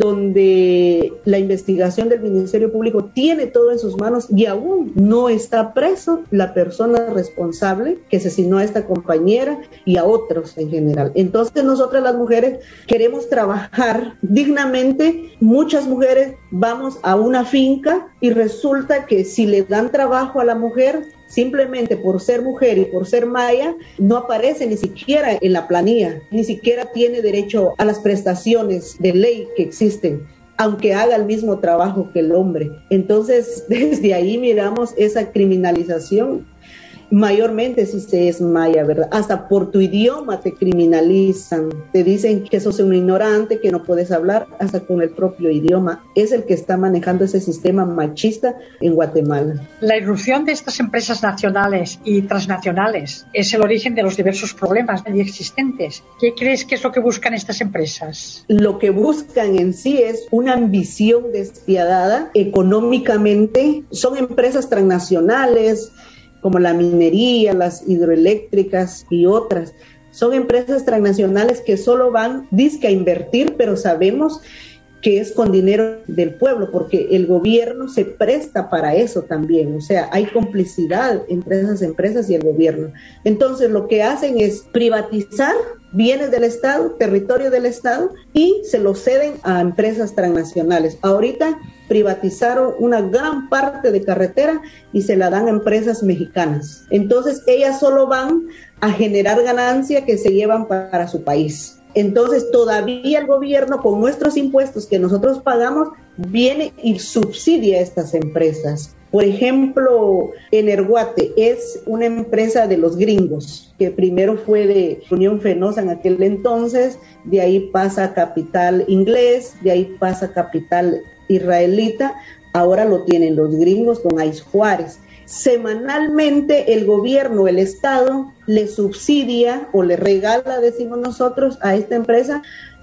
donde la investigación del Ministerio Público tiene todo en sus manos y aún no está preso la persona responsable que asesinó a esta compañera y a otros en general. Entonces nosotras las mujeres queremos trabajar dignamente. Muchas mujeres vamos a una finca y resulta que si le dan trabajo a la mujer, simplemente por ser mujer y por ser maya, no aparece ni siquiera en la planilla, ni siquiera tiene derecho a las prestaciones de ley que existen, aunque haga el mismo trabajo que el hombre. Entonces, desde ahí miramos esa criminalización, mayormente si se es maya, ¿verdad? Hasta por tu idioma te criminalizan, te dicen que sos un ignorante, que no puedes hablar, hasta con el propio idioma. Es el que está manejando ese sistema machista en Guatemala. La irrupción de estas empresas nacionales y transnacionales es el origen de los diversos problemas ya existentes. ¿Qué crees que es lo que buscan estas empresas? Lo que buscan en sí es una ambición despiadada económicamente. Son empresas transnacionales, como la minería, las hidroeléctricas y otras. Son empresas transnacionales que solo van, dizque, a invertir, pero sabemos que es con dinero del pueblo, porque el gobierno se presta para eso también. O sea, hay complicidad entre esas empresas y el gobierno. Entonces, lo que hacen es privatizar bienes del Estado, territorio del Estado, y se lo ceden a empresas transnacionales. Ahorita privatizaron una gran parte de carretera y se la dan a empresas mexicanas. Entonces, ellas solo van a generar ganancia que se llevan para su país. Entonces, todavía el gobierno, con nuestros impuestos que nosotros pagamos, viene y subsidia a estas empresas. Por ejemplo, Energuate es una empresa de los gringos, que primero fue de Unión Fenosa en aquel entonces, de ahí pasa a capital inglés, de ahí pasa a capital israelita, ahora lo tienen los gringos con Ais Juárez. Semanalmente el gobierno, el Estado, le subsidia o le regala, decimos nosotros, a esta empresa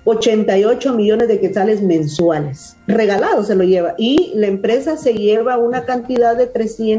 88 millones de quetzales mensuales. Regalado se lo lleva. Y la empresa se lleva una cantidad de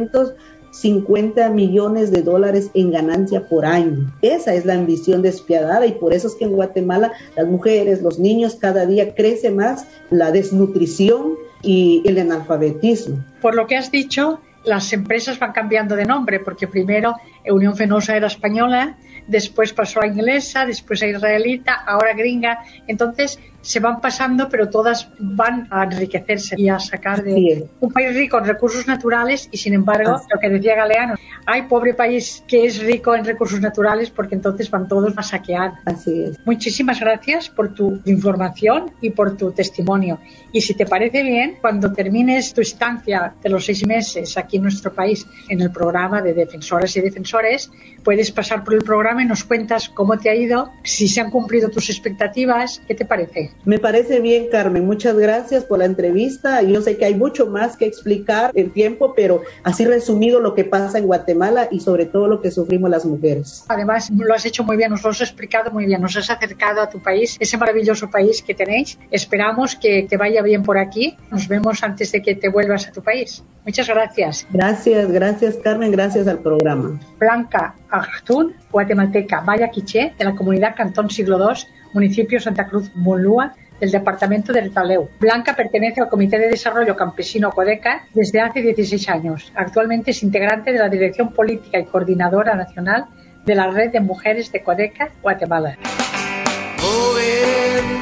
350 millones de dólares en ganancia por año. Esa es la ambición despiadada y por eso es que en Guatemala las mujeres, los niños, cada día crece más la desnutrición y el analfabetismo. Por lo que has dicho, las empresas van cambiando de nombre, porque primero Unión Fenosa era española, después pasó a inglesa, después a israelita, ahora gringa. Entonces se van pasando, pero todas van a enriquecerse y a sacar de un país rico en recursos naturales y, sin embargo, lo que decía Galeano, ay, pobre país que es rico en recursos naturales, porque entonces van todos a saquear. Así es. Muchísimas gracias por tu información y por tu testimonio. Y si te parece bien, cuando termines tu estancia de los 6 meses aquí en nuestro país en el programa de Defensoras y Defensores, puedes pasar por el programa y nos cuentas cómo te ha ido, si se han cumplido tus expectativas. ¿Qué te parece? Me parece bien, Carmen. Muchas gracias por la entrevista. Yo sé que hay mucho más que explicar en tiempo, pero así resumido lo que pasa en Guatemala y sobre todo lo que sufrimos las mujeres. Además, lo has hecho muy bien, nos lo has explicado muy bien, nos has acercado a tu país, ese maravilloso país que tenéis. Esperamos que te vaya bien por aquí. Nos vemos antes de que te vuelvas a tu país. Muchas gracias. Gracias, Carmen. Gracias al programa. Blanca Achtun, guatemalteca, maya quiché, de la comunidad Cantón Siglo II, municipio Santa Cruz Mulúa, del departamento de Retaleu. Blanca pertenece al Comité de Desarrollo Campesino Codeca desde hace 16 años. Actualmente es integrante de la Dirección Política y Coordinadora Nacional de la Red de Mujeres de Codeca, Guatemala. Joven,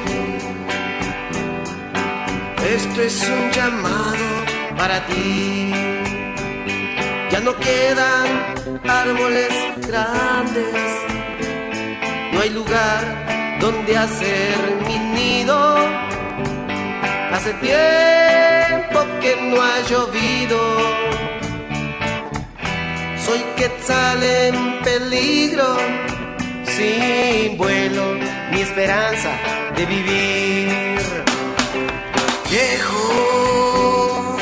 esto es un llamado para ti. Ya no quedan árboles grandes, no hay lugar donde hacer mi nido. Hace tiempo que no ha llovido. Soy quetzal en peligro, sin vuelo ni esperanza de vivir. Viejo,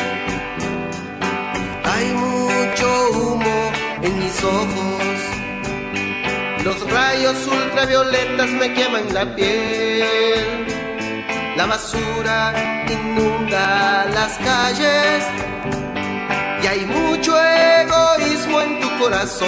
hay mucho humo en mis ojos. Los rayos ultravioletas me queman la piel. La basura inunda las calles y hay mucho egoísmo en tu corazón.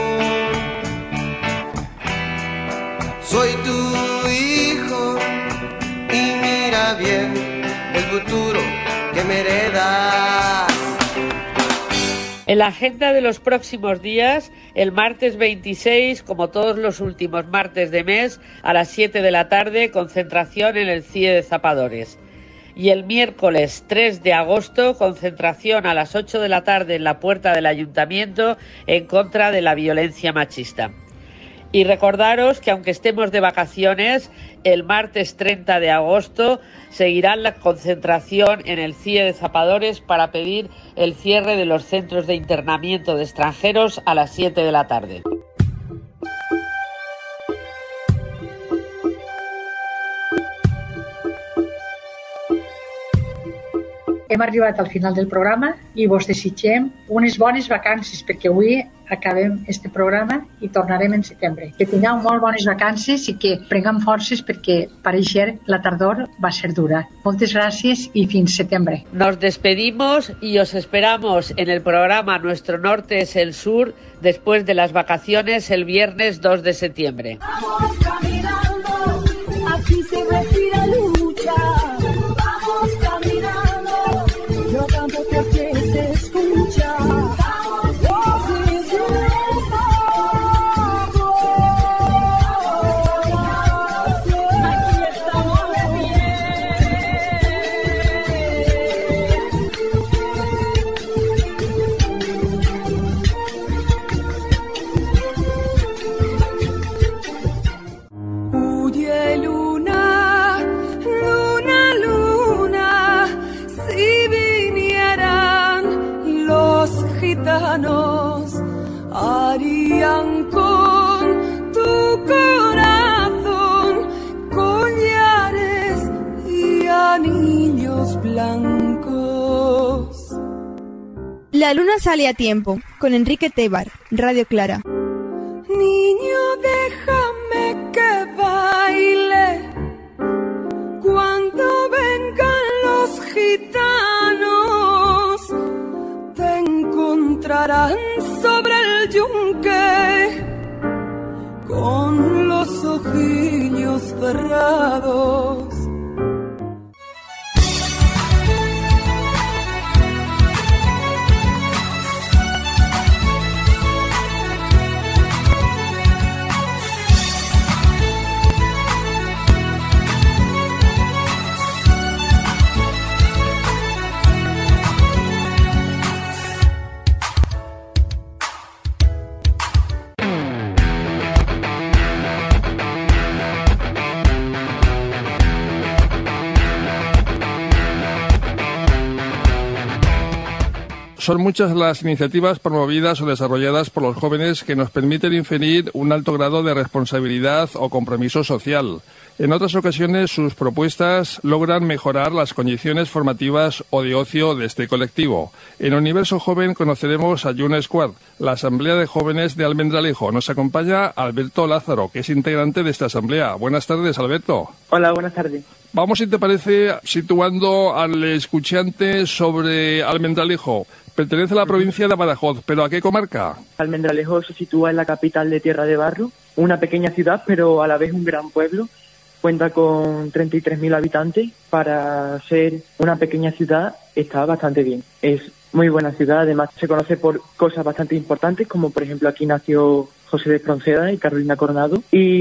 Soy tu hijo y mira bien el futuro que me heredas. En la agenda de los próximos días, el martes 26, como todos los últimos martes de mes, a las 7 de la tarde, concentración en el CIE de Zapadores. Y el miércoles 3 de agosto, concentración a las 8 de la tarde en la puerta del ayuntamiento en contra de la violencia machista. Y recordaros que aunque estemos de vacaciones, el martes 30 de agosto seguirá la concentración en el CIE de Zapadores para pedir el cierre de los centros de internamiento de extranjeros a las 7 de la tarde. Hem arribat al final del programa i vos desitgem unes bones vacances, perquè avui acabem este programa i tornarem en setembre. Que tingueu molt bones vacances i que prenguem forces perquè pareixer la tardor va ser dura. Moltes gràcies i fins setembre. Nos despedimos y os esperamos en el programa Nuestro Norte es el Sur después de las vacaciones el viernes 2 de septiembre. Vamos caminando, aquí se respira lucha. Vamos caminando, yo canto porque se escucha. Harían con tu corazón collares y anillos blancos. La luna sale a tiempo, con Enrique Tebar, Radio Clara. Niño, déjame que baile cuando vengan los gitanos. Te encontrarán sobre el yunque con los ojillos cerrados. Son muchas las iniciativas promovidas o desarrolladas por los jóvenes que nos permiten inferir un alto grado de responsabilidad o compromiso social. En otras ocasiones, sus propuestas logran mejorar las condiciones formativas o de ocio de este colectivo. En Universo Joven conoceremos a Youth Squad, la Asamblea de Jóvenes de Almendralejo. Nos acompaña Alberto Lázaro, que es integrante de esta asamblea. Buenas tardes, Alberto. Hola, buenas tardes. Vamos, si te parece, situando al escuchante sobre Almendralejo. Pertenece a la provincia de Badajoz, ¿pero a qué comarca? Almendralejo se sitúa en la capital de Tierra de Barro, una pequeña ciudad, pero a la vez un gran pueblo. Cuenta con 33.000 habitantes. Para ser una pequeña ciudad está bastante bien. Es muy buena ciudad, además se conoce por cosas bastante importantes, como por ejemplo aquí nació José de Espronceda y Carolina Coronado,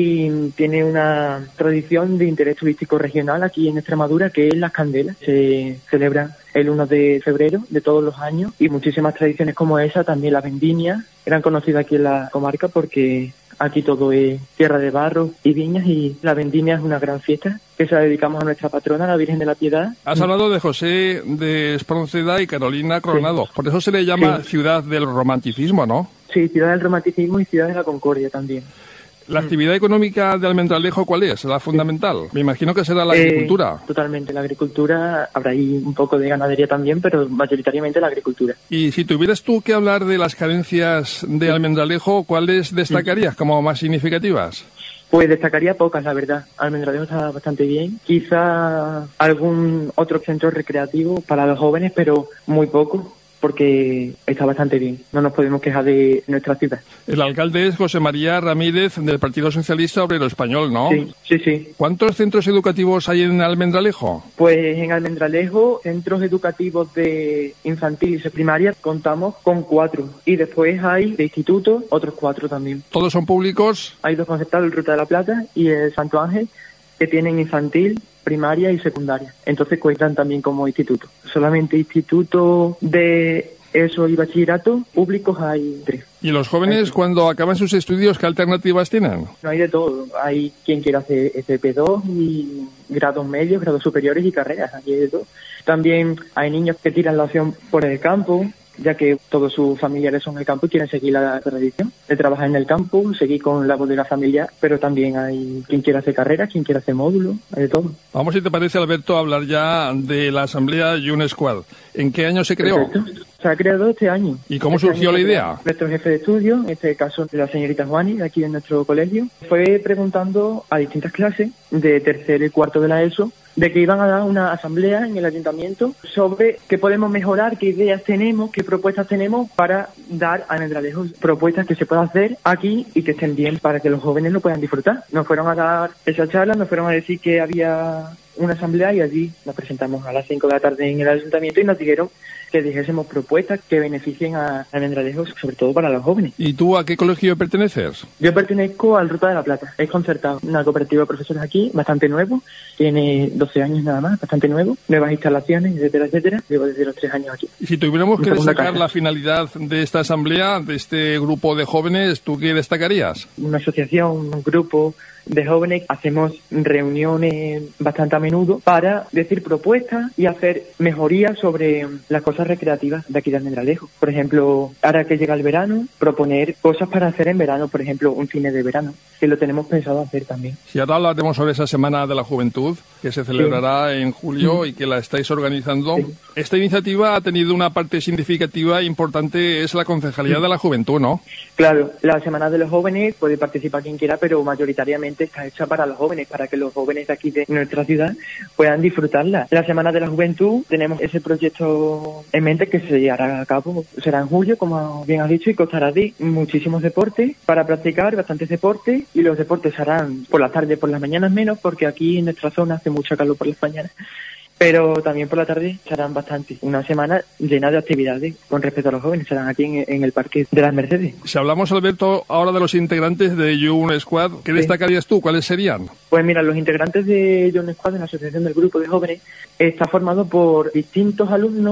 y tiene una tradición de interés turístico regional aquí en Extremadura, que es las candelas. Se celebran el 1 de febrero de todos los años, y muchísimas tradiciones como esa, también las vendimias, eran conocidas aquí en la comarca porque aquí todo es tierra de barro y viñas, y la vendimia es una gran fiesta que se la dedicamos a nuestra patrona, la Virgen de la Piedad. Has hablado de José de Espronceda y Carolina Coronado. Sí. Por eso se le llama ciudad del romanticismo, ¿no? Sí, ciudad del romanticismo y ciudad de la concordia también. ¿La actividad económica de Almendralejo cuál es? ¿La fundamental? Me imagino que será la agricultura. Totalmente, la agricultura. Habrá ahí un poco de ganadería también, pero mayoritariamente la agricultura. Y si tuvieras tú que hablar de las carencias de Almendralejo, ¿cuáles destacarías como más significativas? Pues destacaría pocas, la verdad. Almendralejo está bastante bien. Quizá algún otro centro recreativo para los jóvenes, pero muy poco, porque está bastante bien. No nos podemos quejar de nuestra ciudad. El alcalde es José María Ramírez, del Partido Socialista Obrero Español, ¿no? Sí. ¿Cuántos centros educativos hay en Almendralejo? Pues en Almendralejo, centros educativos de infantil y primaria, contamos con 4. Y después hay de instituto, otros 4 también. ¿Todos son públicos? Hay 2 concertados, el Ruta de la Plata y el Santo Ángel, que tienen infantil, primaria y secundaria. Entonces cuentan también como instituto. Solamente instituto de eso y bachillerato públicos hay 3. ¿Y los jóvenes cuando acaban sus estudios qué alternativas tienen? No, hay de todo. Hay quien quiera hacer FP2 y grados medios, grados superiores y carreras. Hay de todo. También hay niños que tiran la opción por el campo, ya que todos sus familiares son del campo y quieren seguir la tradición de trabajar en el campo, seguir con la bodega familiar, pero también hay quien quiere hacer carreras, quien quiere hacer módulos, hay de todo. Vamos, si te parece, Alberto, a hablar ya de la Asamblea Youth Squad. ¿En qué año se creó? Perfecto. Se ha creado este año. ¿Y cómo surgió la idea? Nuestro jefe de estudio, en este caso la señorita Juani, aquí en nuestro colegio, fue preguntando a distintas clases de tercero y cuarto de la ESO de que iban a dar una asamblea en el ayuntamiento sobre qué podemos mejorar, qué ideas tenemos, qué propuestas tenemos para dar a Almendralejo propuestas que se puedan hacer aquí y que estén bien para que los jóvenes lo puedan disfrutar. Nos fueron a dar esa charla, nos fueron a decir que había una asamblea y allí nos presentamos a las 5 de la tarde en el ayuntamiento y nos dijeron que dijésemos propuestas que beneficien a Almendralejo, sobre todo para los jóvenes. ¿Y tú a qué colegio perteneces? Yo pertenezco al Ruta de la Plata. Es concertado, una cooperativa de profesores aquí, bastante nuevo. Tiene 12 años nada más, bastante nuevo. Nuevas instalaciones, etcétera, etcétera. Llevo desde los 3 años aquí. Y si tuviéramos que destacar la finalidad de esta asamblea, de este grupo de jóvenes, ¿tú qué destacarías? Una asociación, un grupo de jóvenes, hacemos reuniones bastante a menudo para decir propuestas y hacer mejorías sobre las cosas recreativas de aquí de Almendralejo. Por ejemplo, ahora que llega el verano, proponer cosas para hacer en verano, por ejemplo, un cine de verano, que lo tenemos pensado hacer también. Si ahora hablaremos sobre esa Semana de la Juventud, que se celebrará en julio y que la estáis organizando. Esta iniciativa ha tenido una parte significativa e importante, es la Concejalía de la Juventud, ¿no? Claro, la Semana de los Jóvenes puede participar quien quiera, pero mayoritariamente está hecha para los jóvenes, para que los jóvenes de aquí de nuestra ciudad puedan disfrutarla. La Semana de la Juventud, tenemos ese proyecto en mente que se llevará a cabo, será en julio, como bien has dicho, y costará de muchísimos deportes para practicar, bastantes deportes, y los deportes se harán por la tarde, por las mañanas menos, porque aquí en nuestra zona hace mucho calor por las mañanas. Pero también por la tarde serán bastante. Una semana llena de actividades con respecto a los jóvenes. Serán aquí en el Parque de las Mercedes. Si hablamos, Alberto, ahora de los integrantes de Youth Squad, ¿qué destacarías tú? ¿Cuáles serían? Pues mira, los integrantes de Youth Squad, en la asociación del grupo de jóvenes, está formado por distintos alumnos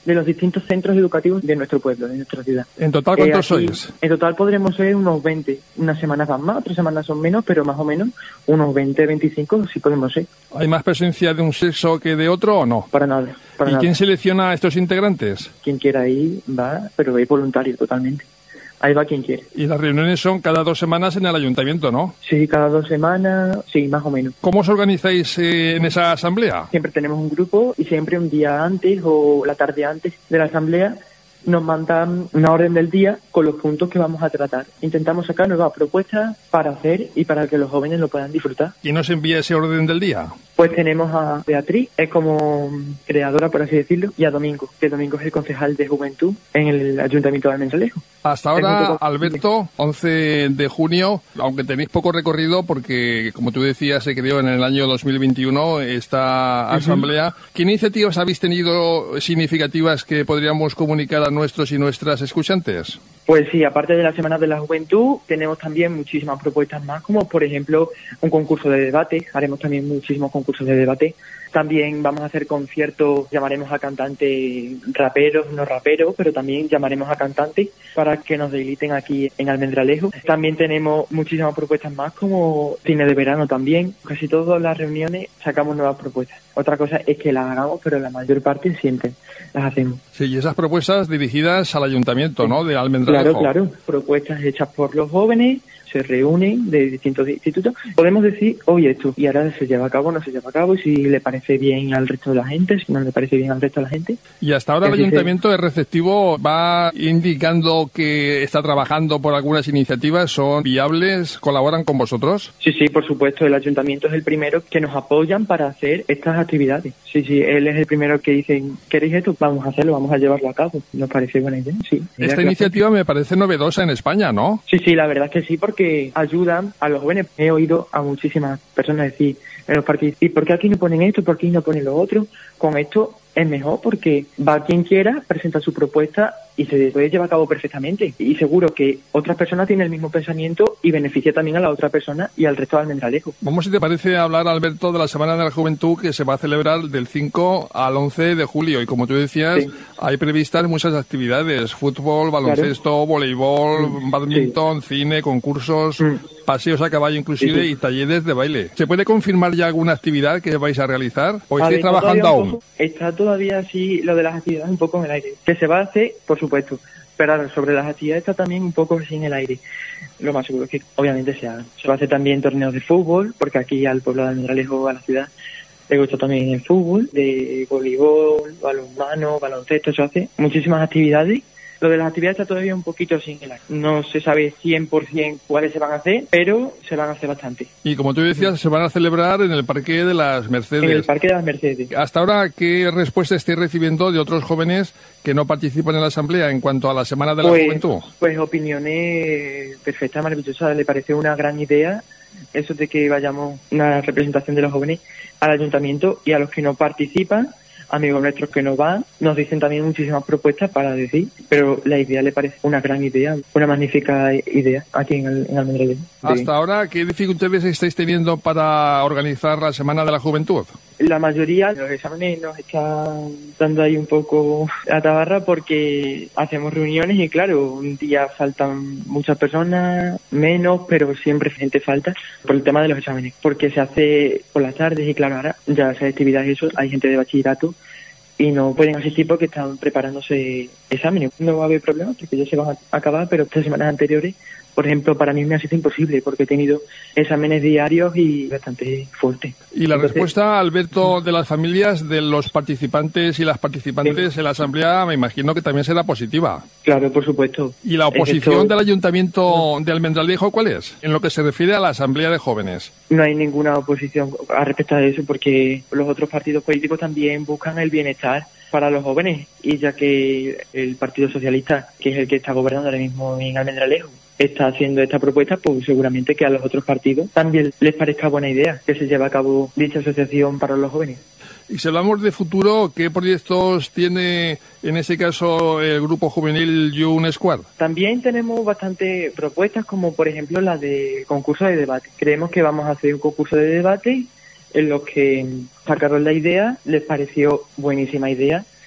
de los distintos centros educativos de nuestro pueblo, de nuestra ciudad. ¿En total cuántos sois? En total podremos ser unos 20. Unas semanas van más, otras semanas son menos, pero más o menos unos 20, 25 sí podemos ser. ¿Hay más presencia de un sexo que de otro o no? Para nada. ¿Y quién selecciona a estos integrantes? Quien quiera ir va, pero es voluntario totalmente. Ahí va quien quiere. Y las reuniones son cada 2 semanas en el ayuntamiento, ¿no? Sí, cada 2 semanas, sí, más o menos. ¿Cómo os organizáis en esa asamblea? Siempre tenemos un grupo y siempre un día antes o la tarde antes de la asamblea nos mandan una orden del día con los puntos que vamos a tratar. Intentamos sacar nuevas propuestas para hacer y para que los jóvenes lo puedan disfrutar. ¿Quién nos envía ese orden del día? Pues tenemos a Beatriz, es como creadora, por así decirlo, y a Domingo, que Domingo es el concejal de Juventud en el Ayuntamiento de Almendralejo. Hasta ahora, Alberto, 11 de junio, aunque tenéis poco recorrido porque, como tú decías, se creó en el año 2021 esta asamblea. ¿Qué iniciativas habéis tenido significativas que podríamos comunicar a nuestros y nuestras escuchantes? Pues sí, aparte de la Semana de la Juventud, tenemos también muchísimas propuestas más, como por ejemplo un concurso de debate. Haremos también muchísimos concursos de debate. También vamos a hacer conciertos, llamaremos a cantantes raperos, no raperos, pero también llamaremos a cantantes para que nos deleiten aquí en Almendralejo. También tenemos muchísimas propuestas más, como cine de verano también. Casi todas las reuniones sacamos nuevas propuestas. Otra cosa es que las hagamos, pero la mayor parte siempre las hacemos. Sí, y esas propuestas dirigidas al ayuntamiento, ¿no?, de Almendralejo. Claro. Propuestas hechas por los jóvenes, se reúnen de distintos institutos. Podemos decir, hoy esto, y ahora se lleva a cabo, no se lleva a cabo, y si le parece bien al resto de la gente, si no le parece bien al resto de la gente. Y hasta ahora el ayuntamiento es receptivo, va indicando que está trabajando por algunas iniciativas, ¿son viables? ¿Colaboran con vosotros? Sí, por supuesto, el ayuntamiento es el primero que nos apoyan para hacer estas actividades. Sí, él es el primero que dice, ¿queréis esto? Vamos a hacerlo, vamos a llevarlo a cabo. Nos parece buena idea, sí. Esta iniciativa me parece novedosa en España, ¿no? Sí, la verdad es que sí, porque ayudan a los jóvenes. He oído a muchísimas personas decir en los partidos, ¿y por qué aquí no ponen esto? ¿Por qué no ponen lo otro? Con esto es mejor porque va quien quiera, presenta su propuesta y se puede llevar a cabo perfectamente. Y seguro que otras personas tienen el mismo pensamiento y beneficia también a la otra persona y al resto de Almendralejo. Vamos, si te parece, hablar, Alberto, de la Semana de la Juventud que se va a celebrar del 5 al 11 de julio. Y como tú decías, hay previstas muchas actividades: fútbol, baloncesto, voleibol, badminton, cine, concursos, paseos a caballo inclusive y talleres de baile. ¿Se puede confirmar ya alguna actividad que vais a realizar o estáis trabajando aún? Está todavía así lo de las actividades un poco en el aire. Que se va a hacer, por supuesto, pero sobre las actividades está también un poco así en el aire. Lo más seguro es que obviamente se hagan. Se va a hacer también torneos de fútbol, porque aquí al pueblo de Almendralejo, a la ciudad, le gusta también el fútbol, de voleibol, balonmano, baloncesto, se hace muchísimas actividades. Lo de las actividades está todavía un poquito sin el aire. No se sabe 100% cuáles se van a hacer, pero se van a hacer bastante. Y como tú decías, se van a celebrar en el Parque de las Mercedes. En el Parque de las Mercedes. Hasta ahora, ¿qué respuesta estáis recibiendo de otros jóvenes que no participan en la asamblea en cuanto a la Semana de la Juventud? Pues opiniones perfectas, maravillosas. Le parece una gran idea eso de que vayamos una representación de los jóvenes al ayuntamiento, y a los que no participan, amigos nuestros que no van, nos dicen también muchísimas propuestas para decir, pero la idea le parece una gran idea, una magnífica idea aquí en Almendralejo. Hasta ahora, ¿qué dificultades estáis teniendo para organizar la Semana de la Juventud? La mayoría de los exámenes nos están dando ahí un poco la tabarra porque hacemos reuniones y claro, un día faltan muchas personas, menos, pero siempre gente falta por el tema de los exámenes, porque se hace por las tardes y claro, ahora ya se actividades y eso, hay gente de bachillerato y no pueden asistir porque están preparándose exámenes. No va a haber problemas porque ya se van a acabar, pero estas semanas anteriores, por ejemplo, para mí me ha sido imposible porque he tenido exámenes diarios y bastante fuertes. Y la respuesta, Alberto, de las familias, de los participantes y las participantes en la asamblea, me imagino que también será positiva. Claro, por supuesto. ¿Y la oposición del Ayuntamiento de Almendralejo cuál es? En lo que se refiere a la asamblea de jóvenes. No hay ninguna oposición a respecto de eso porque los otros partidos políticos también buscan el bienestar para los jóvenes, y ya que el Partido Socialista, que es el que está gobernando ahora mismo en Almendralejo, está haciendo esta propuesta, pues seguramente que a los otros partidos también les parezca buena idea que se lleve a cabo dicha asociación para los jóvenes. Y si hablamos de futuro, ¿qué proyectos tiene en ese caso el grupo juvenil Young Squad? También tenemos bastantes propuestas, como por ejemplo la de concurso de debate. Creemos que vamos a hacer un concurso de debate en los que sacaron la idea, les pareció buenísima idea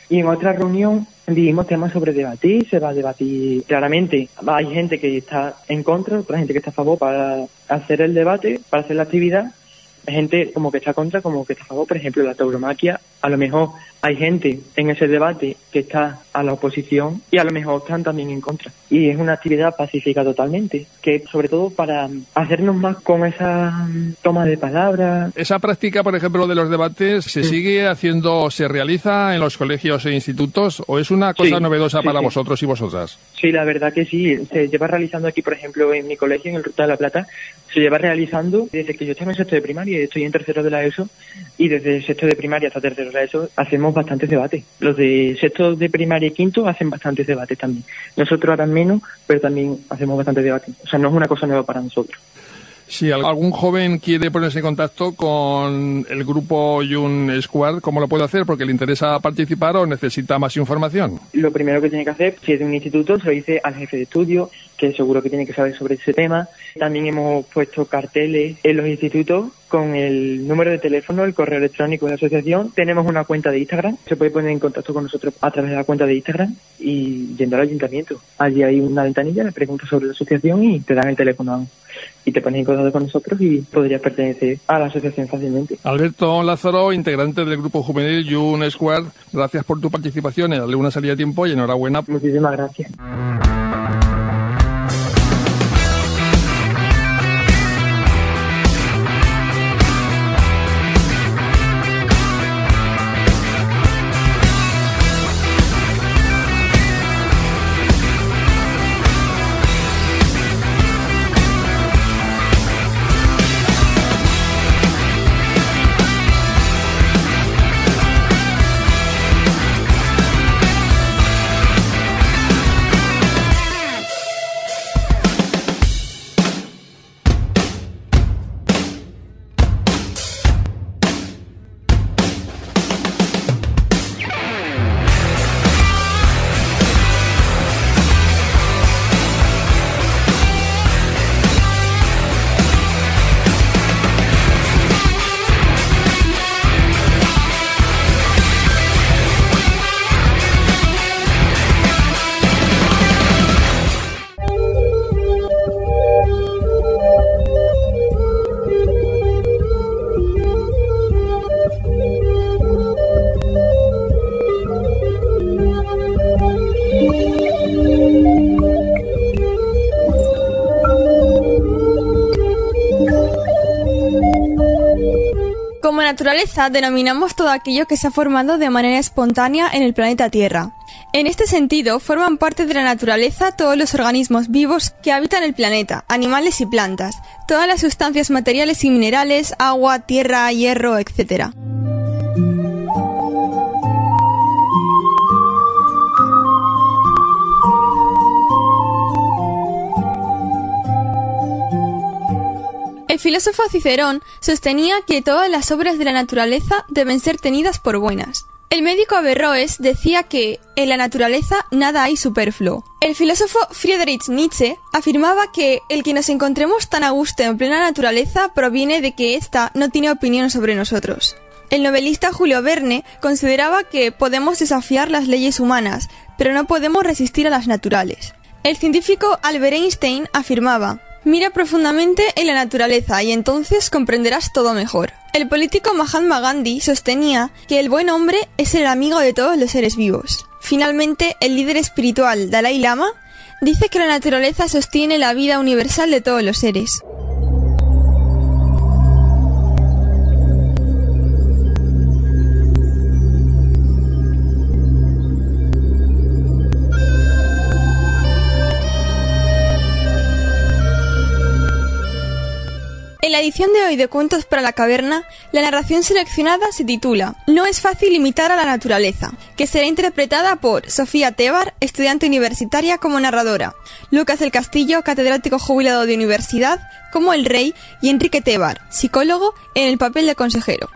Y en otra reunión vimos temas sobre debatir, se va a debatir claramente. Hay gente que está en contra, otra gente que está a favor para hacer el debate, para hacer la actividad. Hay gente como que está contra, como que está a favor. Por ejemplo, la tauromaquia, a lo mejor hay gente en ese debate que está a la oposición y a lo mejor están también en contra. Y es una actividad pacífica totalmente, que sobre todo para hacernos más con esa toma de palabras. Esa práctica, por ejemplo, de los debates, ¿se sigue haciendo, se realiza en los colegios e institutos o es una cosa novedosa para vosotros y vosotras? Sí, la verdad que sí. Se lleva realizando aquí, por ejemplo, en mi colegio, en el Ruta de la Plata, se lleva realizando desde que yo estaba en sexto de primaria, estoy en tercero de la ESO, y desde sexto de primaria hasta tercero de la ESO hacemos bastantes debates. Los de sexto de primaria y quinto hacen bastantes debates también. Nosotros ahora menos, pero también hacemos bastantes debates. O sea, no es una cosa nueva para nosotros. Si algún joven quiere ponerse en contacto con el grupo Young Squad, ¿cómo lo puede hacer? Porque le interesa participar o necesita más información. Lo primero que tiene que hacer, si es de un instituto, se lo dice al jefe de estudio, que seguro que tiene que saber sobre ese tema. También hemos puesto carteles en los institutos con el número de teléfono, el correo electrónico de la asociación. Tenemos una cuenta de Instagram, se puede poner en contacto con nosotros a través de la cuenta de Instagram y yendo al ayuntamiento. Allí hay una ventanilla, le preguntas sobre la asociación y te dan el teléfono y te pones en contacto con nosotros y podrías pertenecer a la asociación fácilmente. Alberto Lázaro, integrante del grupo juvenil Young Squad, gracias por tu participación en Dale una salida a tiempo y enhorabuena. Muchísimas gracias. Como naturaleza denominamos todo aquello que se ha formado de manera espontánea en el planeta Tierra. En este sentido, forman parte de la naturaleza todos los organismos vivos que habitan el planeta, animales y plantas, todas las sustancias materiales y minerales, agua, tierra, hierro, etc. El filósofo Cicerón sostenía que todas las obras de la naturaleza deben ser tenidas por buenas. El médico Averroes decía que en la naturaleza nada hay superfluo. El filósofo Friedrich Nietzsche afirmaba que el que nos encontremos tan a gusto en plena naturaleza proviene de que ésta no tiene opinión sobre nosotros. El novelista Julio Verne consideraba que podemos desafiar las leyes humanas, pero no podemos resistir a las naturales. El científico Albert Einstein afirmaba: mira profundamente en la naturaleza y entonces comprenderás todo mejor. El político Mahatma Gandhi sostenía que el buen hombre es el amigo de todos los seres vivos. Finalmente, el líder espiritual Dalai Lama dice que la naturaleza sostiene la vida universal de todos los seres. En la edición de hoy de Cuentos para la Caverna, la narración seleccionada se titula No es fácil imitar a la naturaleza, que será interpretada por Sofía Tebar, estudiante universitaria como narradora, Lucas del Castillo, catedrático jubilado de universidad, como el rey, y Enrique Tebar, psicólogo, en el papel de consejero.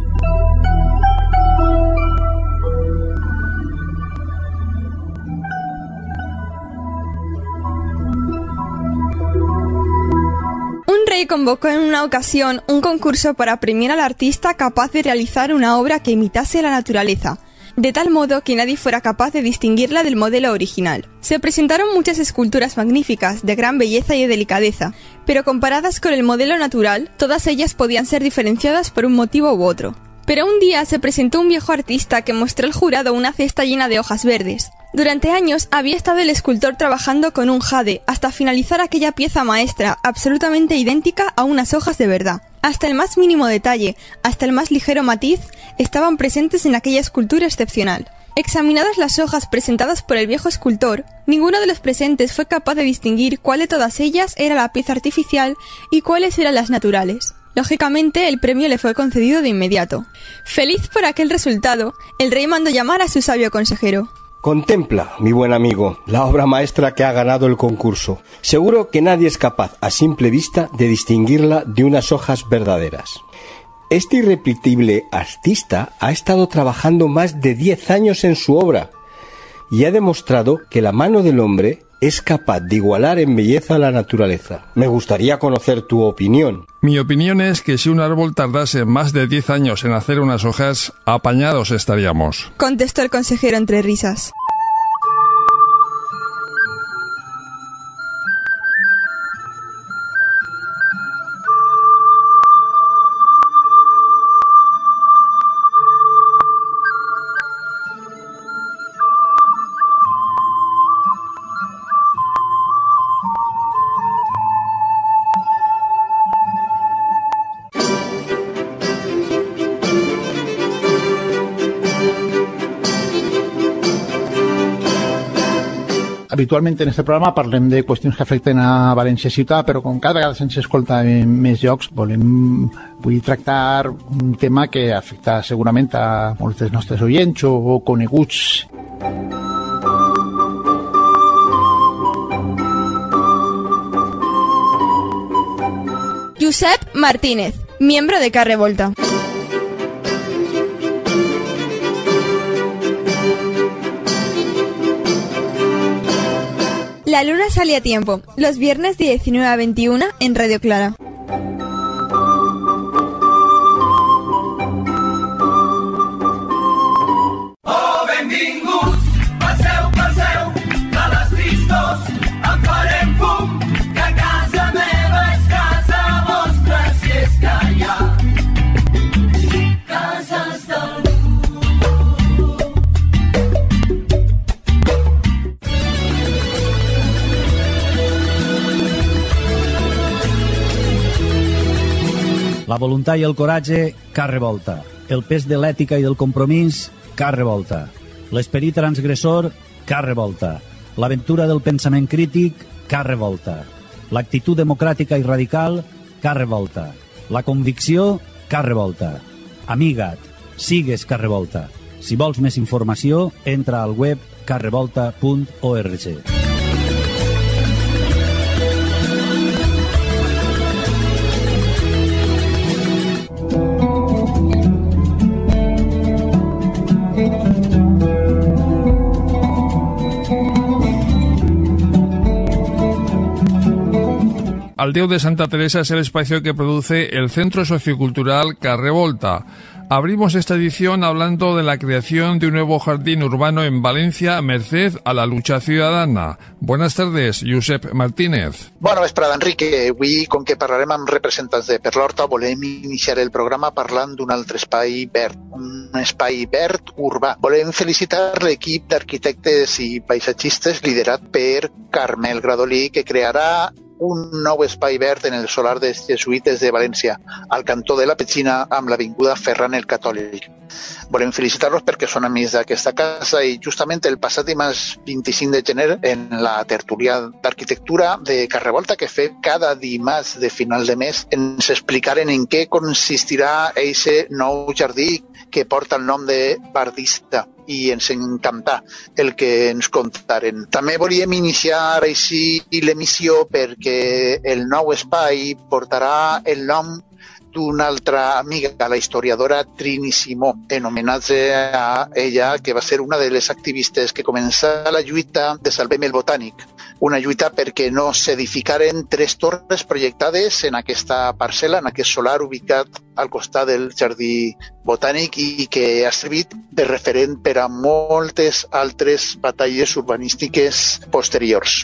Un rey convocó en una ocasión un concurso para premiar al artista capaz de realizar una obra que imitase la naturaleza. de tal modo que nadie fuera capaz de distinguirla del modelo original. Se presentaron muchas esculturas magníficas, de gran belleza y delicadeza, pero comparadas con el modelo natural, todas ellas podían ser diferenciadas por un motivo u otro. Pero un día se presentó un viejo artista que mostró al jurado una cesta llena de hojas verdes. Durante años había estado el escultor trabajando con un jade hasta finalizar aquella pieza maestra absolutamente idéntica a unas hojas de verdad. Hasta el más mínimo detalle, hasta el más ligero matiz, estaban presentes en aquella escultura excepcional. Examinadas las hojas presentadas por el viejo escultor, ninguno de los presentes fue capaz de distinguir cuál de todas ellas era la pieza artificial y cuáles eran las naturales. Lógicamente, el premio le fue concedido de inmediato. Feliz por aquel resultado, el rey mandó llamar a su sabio consejero. Contempla, mi buen amigo, la obra maestra que ha ganado el concurso. Seguro que nadie es capaz, a simple vista, de distinguirla de unas hojas verdaderas. Este irrepetible artista ha estado trabajando más de 10 años en su obra y ha demostrado que la mano del hombre es capaz de igualar en belleza a la naturaleza. Me gustaría conocer tu opinión. Mi opinión es que si un árbol tardase más de 10 años en hacer unas hojas, apañados estaríamos, contestó el consejero entre risas. Habitualment en este programa parlem de qüestions que afecten a València ciutat, però com cada vegada se'ns escolta en més llocs, vull tractar un tema que afecta segurament a molts dels nostres oients o coneguts. Josep Martínez, miembro de Carre Volta. La luna sale a tiempo, los viernes de 19 a 21 en Radio Clara. Oh, benvinguts, passeu, passeu, de les tristos, en farem fum, que casa meva és casa vostra, si és que hi ha cases del La voluntat i el coratge, Carre Volta. El pes de l'ètica i del compromís, Carre Volta. L'esperit transgressor, Carre Volta. L'aventura del pensament crític, Carre Volta. L'actitud democràtica i radical, Carre Volta. La convicció, Carre Volta. Amiga't, sigues Carre Volta. Si vols més informació, entra al web carrevolta.org. Aldeo de Santa Teresa es el espacio que produce el Centro Sociocultural Carre Volta. Abrimos esta edición hablando de la creación de un nuevo jardín urbano en Valencia, merced a la lucha ciudadana. Buenas tardes, Josep Martínez. Bona vesprada, Enrique. Avui, com que parlarem amb representants de Per l'Horta, volem iniciar el programa parlant d'un altre espai verd, un espai verd urbà. Volem felicitar l'equip d'arquitectes i paisatgistes liderat per Carmel Gradolí, que crearà un nou espai verd en el solar dels Jesuïtes de València, al cantó de la Petxina, amb l'avinguda Ferran el Catòlic. Volem felicitar-los perquè són amics d'aquesta casa i justament el passat dimarts 25 de gener, en la tertúlia d'arquitectura de Carre Volta que fem cada dimarts de final de mes, ens explicaren en què consistirà aquest nou jardí que porta el nom de Bardista, i ens encantà el que ens contaren. També volíem iniciar així l'emissió perquè el nou espai portarà el nom d'una altra amiga, la historiadora Trini Simó, en homenatge a ella, que va ser una de les activistes que comença la lluita de Salvem el Botànic, una lluita perquè no s'edificaren 3 torres projectades en aquesta parcel·la, en aquest solar ubicat al costat del Jardí Botànic i que ha servit de referent per a moltes altres batalles urbanístiques posteriors.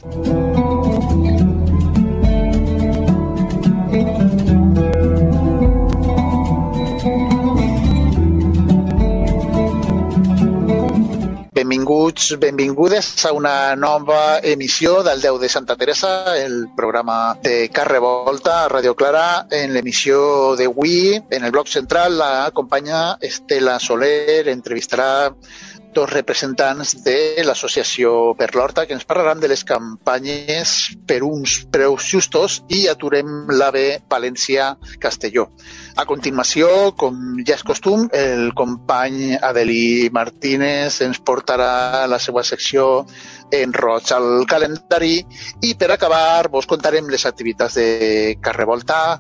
Benvinguts, benvingudes a una nova emissió del 10 de Santa Teresa, el programa de Carrer Volta a Radio Clara. En l'emissió d'avui, en el bloc central, la companya Estela Soler entrevistarà 2 representants de l'associació Per l'Horta que ens parlaran de les campanyes per uns preus justos i aturem l'AVE València-Castelló. A continuació, com ja és costum, el company Adeli Martínez ens portarà la seva secció en roig al calendari i per acabar vos contarem les activitats de Carrer Volta.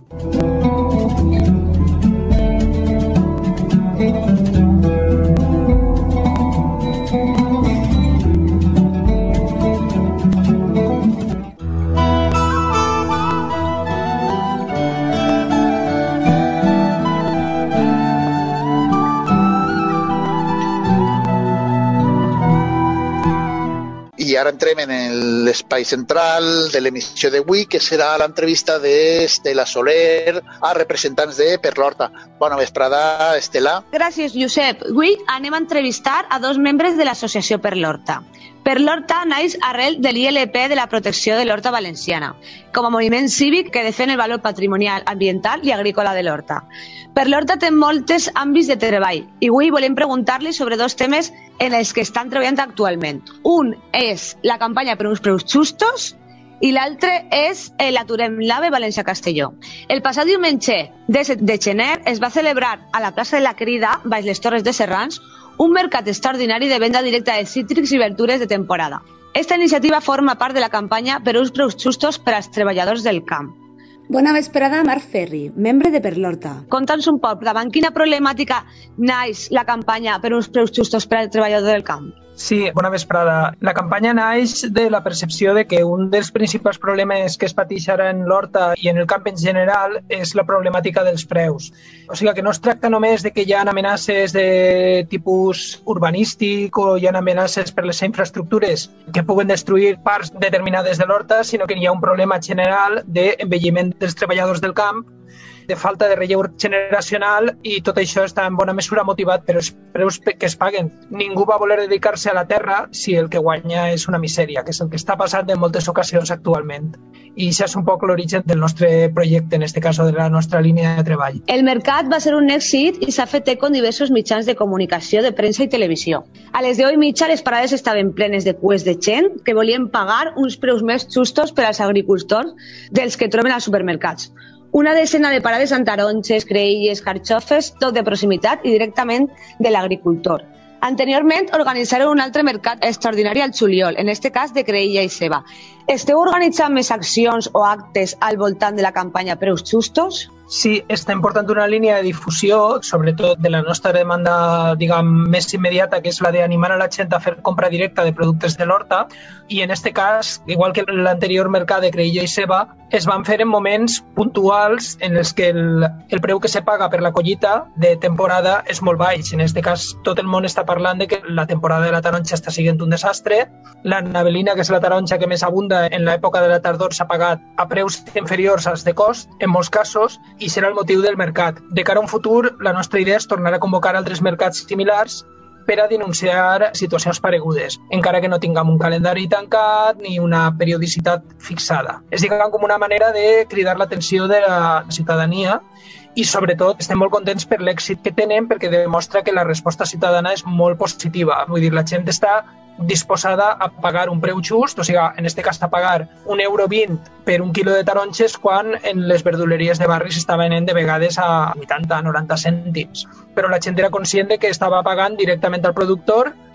I ara entrem en l'espai central de l'emissió d'avui, que serà l'entrevista d'Estela Soler a representants de Per l'Horta. Bona vesprada, Estela. Gràcies, Josep. Avui anem a entrevistar a 2 membres de l'associació Per l'Horta. Per l'Horta naix arrel de l'ILP de la protecció de l'Horta Valenciana, com a moviment cívic que defèn el valor patrimonial, ambiental i agrícola de l'Horta. Per l'Horta té molts àmbits de treball i avui volem preguntar-li sobre 2 temes en els que estan treballant actualment. Un és la campanya per uns preus justos i l'altre és l'Aturem l'AVE València-Castelló. El passat diumenge 17 de gener es va celebrar a la plaça de la Crida, baix les Torres de Serrans, un mercat extraordinari de venda directa de cítrics i verdures de temporada. Esta iniciativa forma part de la campanya per uns preus justos per als treballadors del camp. Bona vesprada, Marc Ferri, membre de Per l'Horta. Conta'ns un poc, davant quina problemàtica naix la campanya per uns preus justos per al treballador del camp? Sí, bona vesprada. La campanya naix de la percepció de que un dels principals problemes que es pateix ara en l'horta i en el camp en general és la problemàtica dels preus. O sigui que no es tracta només de que hi ha amenaces de tipus urbanístic o hi ha amenaces per les infraestructures que puguen destruir parts determinades de l'horta, sinó que hi ha un problema general d'envelliment dels treballadors del camp, de falta de relleu generacional i tot això està en bona mesura motivat per els preus que es paguen. Ningú va voler dedicar-se a la terra si el que guanya és una misèria, que és el que està passant en moltes ocasions actualment. I això és un poc l'origen del nostre projecte, en aquest cas de la nostra línia de treball. El mercat va ser un èxit i s'ha fet eco en diversos mitjans de comunicació, de premsa i televisió. A les 10:30 les parades estaven plenes de cues de gent que volien pagar uns preus més justos per als agricultors dels que troben als supermercats. Una decena de parades amb taronges, creïlles, carxofes, tot de proximitat i directament de l'agricultor. Anteriorment organitzaren un altre mercat extraordinari al juliol, en aquest cas de creïlla i ceba. Esteu organitzant més accions o actes al voltant de la campanya Preus Justos? Sí, estem portant una línia de difusió, sobretot de la nostra demanda, més immediata, que és la d'animar a la gent a fer compra directa de productes de l'horta, i en aquest cas, igual que l'anterior mercat de creïlla i ceba, es van fer en moments puntuals en els que el preu que se paga per la collita de temporada és molt baix. En aquest cas, tot el món està parlant de que la temporada de la taronja està sent un desastre. La navelina, que és la taronja que més abunda en l'època de la tardor, s'ha pagat a preus inferiors als de cost, en molts casos, i serà el motiu del mercat. De cara a un futur, la nostra idea és tornar a convocar altres mercats similars per a denunciar situacions paregudes, encara que no tinguem un calendari tancat ni una periodicitat fixada. És, com una manera de cridar l'atenció de la ciutadania i, sobretot, estem molt contents per l'èxit que tenen perquè demostra que la resposta ciutadana és molt positiva. Vull dir, la gent està disposada a pagar un preu just, o sigui, en aquest cas a pagar €1,20 per un quilo de taronges quan en les verduleries de barri s'està venent de vegades a 80-90 cèntims. Però la gent era conscient de que estava pagant directament al productor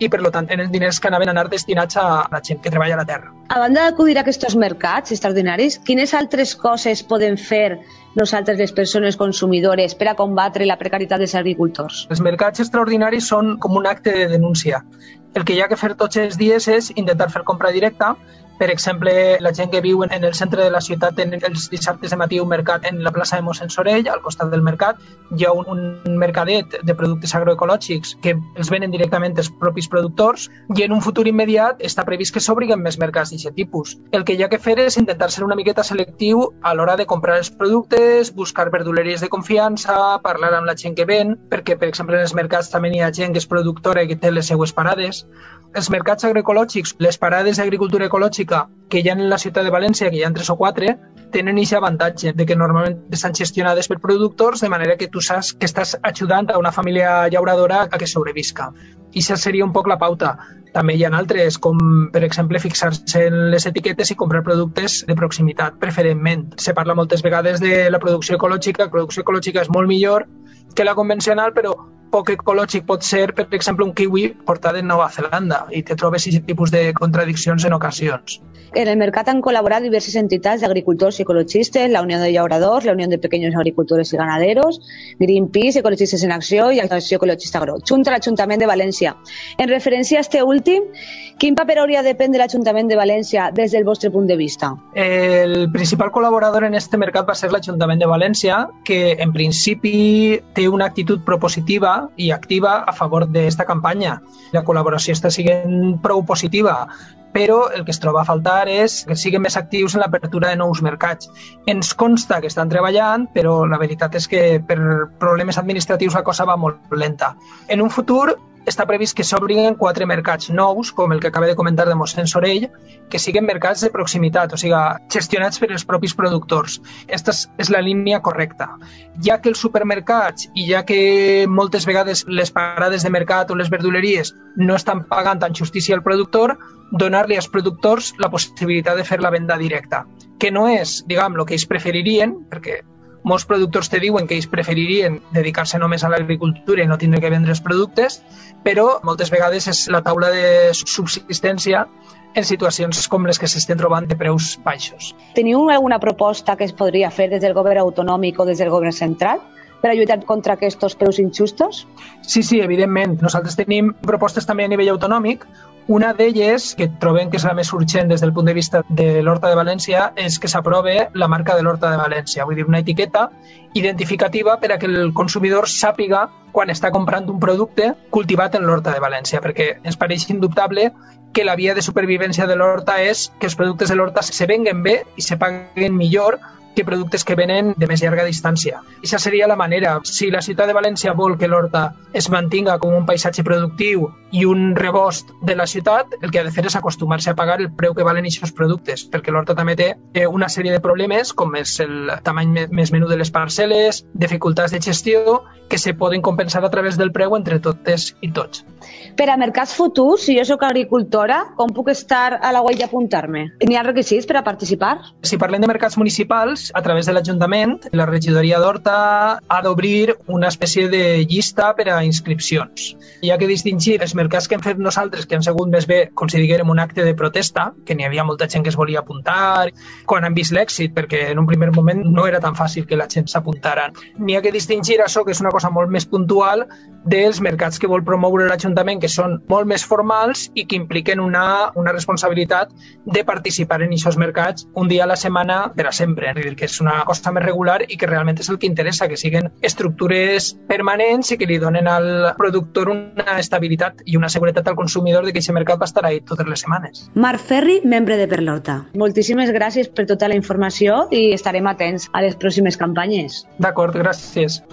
i per tant eren diners que anaven a anar destinats a la gent que treballa a la terra. A banda d'acudir a aquests mercats extraordinaris, quines altres coses podem fer nosaltres, les persones consumidores, per a combatre la precarietat dels agricultors? Els mercats extraordinaris són com un acte de denúncia. El que hi ha que fer tots els dies és intentar fer compra directa. Per exemple, la gent que viu en el centre de la ciutat tenen els dissabtes de matí un mercat en la plaça de Mossèn Sorell, al costat del mercat. Hi ha un mercadet de productes agroecològics que els venen directament els propis productors i en un futur immediat està previst que s'obriguen més mercats d'aquest tipus. El que hi ha que fer és intentar ser una miqueta selectiu a l'hora de comprar els productes, buscar verduleries de confiança, parlar amb la gent que ven, perquè, per exemple, en els mercats també hi ha gent que és productora i que té les seues parades. Els mercats agroecològics, les parades d'agricultura ecològica que hi ha en la ciutat de València, que hi ha 3 o 4, tenen aquest avantatge de que normalment estan gestionades per productors, de manera que tu saps que estàs ajudant a una família llauradora a que sobrevisca. I això seria un poc la pauta. També hi ha altres, com per exemple fixar-se en les etiquetes i comprar productes de proximitat, preferentment. Se parla moltes vegades de la producció ecològica. La producció ecològica és molt millor que la convencional, però poc ecològic pot ser, per exemple, un kiwi portat de Nova Zelanda i te trobes aquest tipus de contradiccions en ocasions. En el mercat han col·laborat diverses entitats d'agricultors i ecologistes, la Unió de Llauradors, la Unió de Pequeños Agricultores i Ganaderos, Greenpeace, Ecologistes en Acció i Acció Ecologista Agro, junt a l'Ajuntament de València. En referència a este últim, quin paper hauria de prendre l'Ajuntament de València des del vostre punt de vista? El principal col·laborador en este mercat va ser l'Ajuntament de València, que en principi té una actitud propositiva i activa a favor d'esta campanya. La col·laboració està sent prou positiva, però el que es troba a faltar és que siguin més actius en l'apertura de nous mercats. Ens consta que estan treballant, però la veritat és que per problemes administratius la cosa va molt lenta. En un futur està previst que s'obrin 4 mercats nous, com el que acaba de comentar de Mossèn Sorell, que siguin mercats de proximitat, o sigui, gestionats per els propis productors. Aquesta és la línia correcta. Ja que els supermercats i ja que moltes vegades les parades de mercat o les verduleries no estan pagant en justícia al productor, donar-li als productors la possibilitat de fer la venda directa, que no és, diguem, el que ells preferirien, perquè molts productors te diuen que ells preferirien dedicar-se només a l'agricultura i no tindre que vendre els productes, però moltes vegades és la taula de subsistència en situacions com les que s'estan trobant de preus baixos. Teniu alguna proposta que es podria fer des del govern autonòmic o des del govern central per a lluitar contra aquests preus injustos? Sí, evidentment. Nosaltres tenim propostes també a nivell autonòmic. Una d'elles, que trobem que és la més urgent des del punt de vista de l'Horta de València, és que s'aprove la marca de l'Horta de València, vull dir, una etiqueta identificativa per a que el consumidor sàpiga quan està comprant un producte cultivat en l'Horta de València, perquè ens pareix indubtable que la via de supervivència de l'Horta és que els productes de l'Horta se venguen bé i se paguen millor que productes que venen de més llarga distància. Això seria la manera. Si la ciutat de València vol que l'Horta es mantinga com un paisatge productiu i un rebost de la ciutat, el que ha de fer és acostumar-se a pagar el preu que valen aquests productes, perquè l'Horta també té una sèrie de problemes, com és el tamany més menut de les parcel·les, dificultats de gestió, que se poden compensar a través del preu entre totes i tots. Per a mercats futurs, si jo soc agricultora, com puc estar a la web i apuntar-me? N'hi ha requisits per a participar? Si parlem de mercats municipals, a través de l'Ajuntament, la regidoria d'Horta ha d'obrir una espècie de llista per a inscripcions. Hi ha que distingir els mercats que hem fet nosaltres, que han sigut més bé, com si diguérem, un acte de protesta, que n'hi havia molta gent que es volia apuntar, quan han vist l'èxit, perquè en un primer moment no era tan fàcil que la gent s'apuntara. N'hi ha que distingir això, que és una cosa molt més puntual, dels mercats que vol promoure l'Ajuntament, que són molt més formals i que impliquen una responsabilitat de participar en aquests mercats un dia a la setmana per a sempre. És a dir, que és una cosa més regular i que realment és el que interessa, que siguin estructures permanents i que li donen al productor una estabilitat i una seguretat al consumidor de que aquest mercat va estar ahí totes les setmanes. Marc Ferri, membre de Perlorta. Moltíssimes gràcies per tota la informació i estarem atents a les pròximes campanyes. D'acord, gràcies.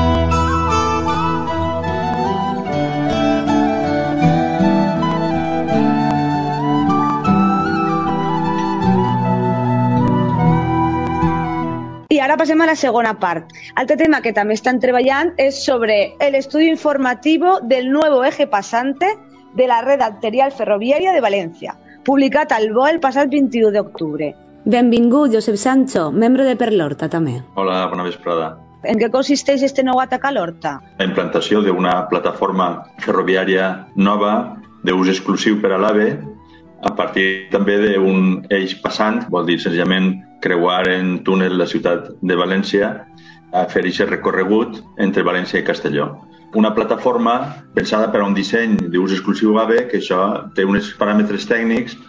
I ara passem a la segona part. Altre tema que també estan treballant és sobre l'estudi informatiu del nuevo eje pasante de la red arterial ferroviària de València, publicat al BOE el passat 21 d'octubre. Benvingut, Josep Sancho, membre de Perlorta també. Hola, bona vesprada. En què consisteix este nou atac a l'Horta? La implantació d'una plataforma ferroviària nova d'ús exclusiu per a l'AVE, a partir també d'un eix passant, vol dir senzillament creuar en túnel la ciutat de València a fer aquest recorregut entre València i Castelló. Una plataforma pensada per a un disseny d'ús exclusiu AVE, que això té uns paràmetres tècnics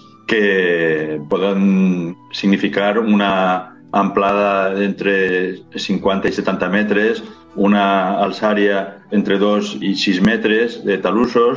que poden significar una amplada entre 50 i 70 metres, una alçària entre 2 i 6 metres de talussos,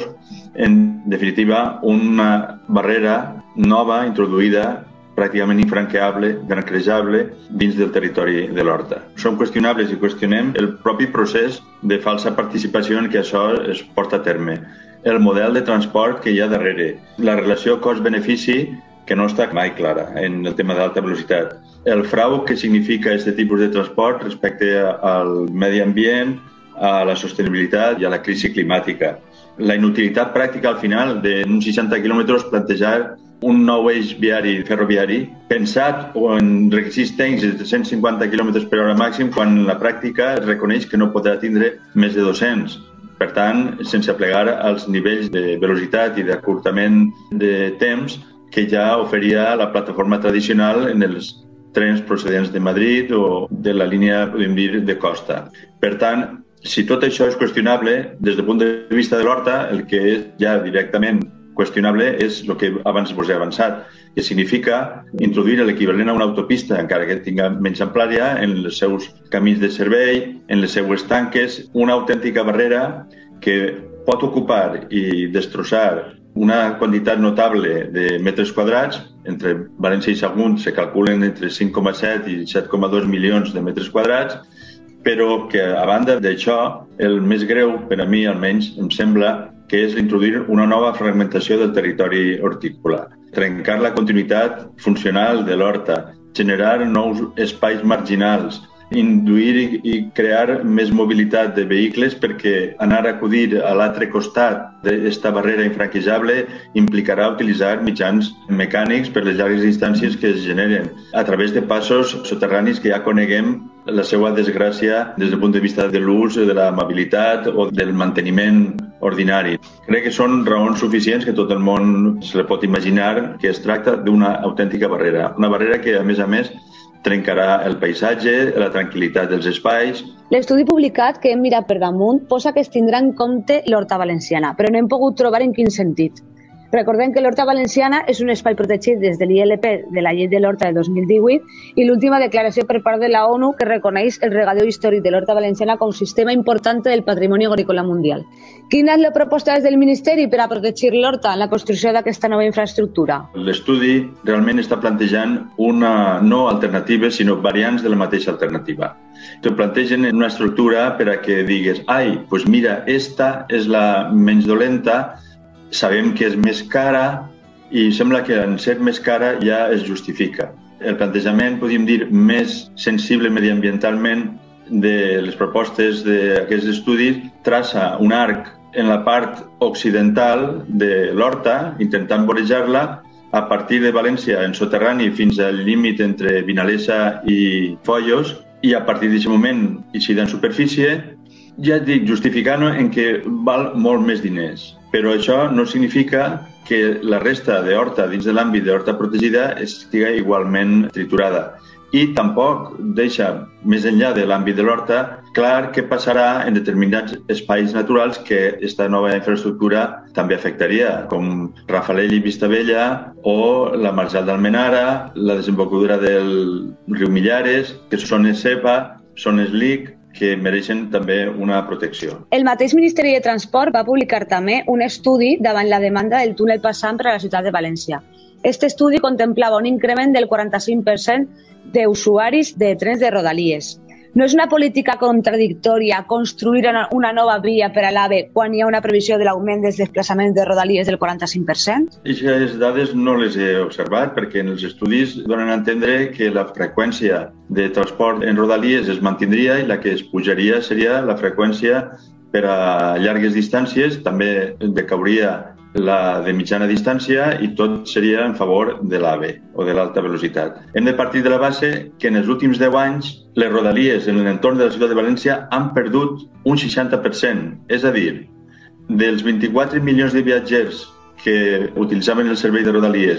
en definitiva una barrera nova introduïda pràcticament infranqueable, franquejable dins del territori de l'Horta. Són qüestionables i qüestionem el propi procés de falsa participació en què això es porta a terme, el model de transport que hi ha darrere, la relació cost-benefici que no està mai clara en el tema d'alta velocitat, el frau que significa aquest tipus de transport respecte al medi ambient, a la sostenibilitat i a la crisi climàtica. La inutilitat pràctica al final d'uns 60 quilòmetres plantejar un nou eix viari ferroviari pensat o en requisits tècnics de 150 km per hora màxim quan en la pràctica es reconeix que no podrà tindre més de 200. Per tant, sense plegar als nivells de velocitat i d'acurtament de temps que ja oferia la plataforma tradicional en els trens procedents de Madrid o de la línia, podem dir, de costa. Per tant, si tot això és qüestionable, des del punt de vista de l'Horta, el que és ja directament qüestionable és el que abans vos he avançat, que significa introduir l'equivalent a una autopista, encara que tinga menys amplària, en els seus camins de servei, en les seues tanques, una autèntica barrera que pot ocupar i destrossar una quantitat notable de metres quadrats. Entre València i Sagunt se calculen entre 5,7 i 7,2 milions de metres quadrats, però que, a banda d'això, el més greu, per a mi almenys, em sembla que és introduir una nova fragmentació del territori hortícola, trencar la continuïtat funcional de l'horta, generar nous espais marginals, induir i crear més mobilitat de vehicles perquè anar a acudir a l'altre costat d'aquesta barrera infranquejable implicarà utilitzar mitjans mecànics per les llargues distàncies que es generen a través de passos soterranis que ja coneguem la seva desgràcia des del punt de vista de l'ús, de l'amabilitat o del manteniment ordinari. Crec que són raons suficients que tot el món se pot imaginar que es tracta d'una autèntica barrera. Una barrera que, a més, trencarà el paisatge, la tranquil·litat dels espais. L'estudi publicat que hem mirat per damunt posa que es tindrà en compte l'Horta Valenciana, però no hem pogut trobar en quin sentit. Recordem que l'Horta Valenciana és un espai protegit des de l'ILP de la Llei de l'Horta de 2018 i l'última declaració per part de la ONU que reconeix el regadeu històric de l'Horta Valenciana com sistema important del patrimoni agrícola mundial. Quina és la proposta des del Ministeri per a protegir l'Horta en la construcció d'aquesta nova infraestructura? L'estudi realment està plantejant una no alternativa, sinó variants de la mateixa alternativa. Te plantegen una estructura per a que digues doncs mira, esta és la menys dolenta, sabem que és més cara i sembla que en ser més cara ja es justifica. El plantejament, podríem dir, més sensible mediambientalment de les propostes d'aquests estudis traça un arc en la part occidental de l'Horta, intentant vorejar-la a partir de València en soterrani fins al límit entre Vinalesa i Foios, i a partir d'aquest moment, eixida en superfície, ja et dic, justificant en què val molt més diners. Però això no significa que la resta d'horta dins de l'àmbit d'horta protegida estigui igualment triturada. I tampoc deixa, més enllà de l'àmbit de l'horta, clar què passarà en determinats espais naturals que aquesta nova infraestructura també afectaria, com Rafalell i Vistabella o la Marjal d'Almenara, la desembocadura del riu Millares, que són ESEPA, són ESLIC, que mereixen també una protecció. El mateix Ministeri de Transport va publicar també un estudi davant la demanda del túnel passant per a la ciutat de València. Aquest estudi contemplava un increment del 45% d'usuaris de trens de Rodalies. No és una política contradictòria construir una nova via per a l'AVE quan hi ha una previsió de l'augment dels desplaçaments de Rodalies del 45%? Aquestes dades no les he observat perquè en els estudis donen a entendre que la freqüència de transport en Rodalies es mantindria i la que es pujaria seria la freqüència per a llargues distàncies, també decauria la de mitjana distància i tot seria en favor de l'AVE o de l'alta velocitat. Hem de partir de la base que en els últims 10 anys les rodalies en l'entorn de la ciutat de València han perdut un 60%. És a dir, dels 24 milions de viatgers que utilitzaven el servei de Rodalies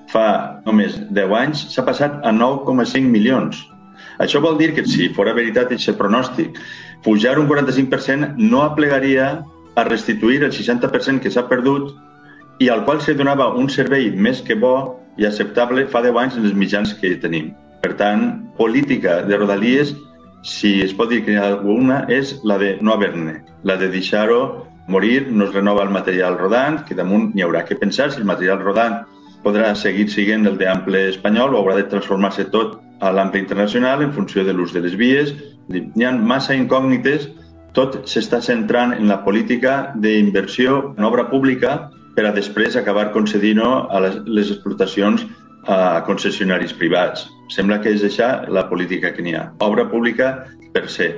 fa només 10 anys, s'ha passat a 9,5 milions. Això vol dir que, si fora veritat aquest pronòstic, pujar un 45% no aplegaria a restituir el 60% que s'ha perdut i al qual se donava un servei més que bo i acceptable fa 10 anys en els mitjans que tenim. Per tant, política de Rodalies, si es pot dir que hi ha alguna, és la de no haver-ne, la de deixar-ho morir, no es renova el material rodant, que damunt n'hi haurà que pensar si el material rodant podrà seguir sent el d'ample espanyol o haurà de transformar-se tot a l'ample internacional en funció de l'ús de les vies. Hi ha massa incògnites, tot s'està centrant en la política d'inversió en obra pública per a després acabar concedint-ho a les explotacions a concessionaris privats. Sembla que és deixar la política que n'hi ha. Obra pública per se,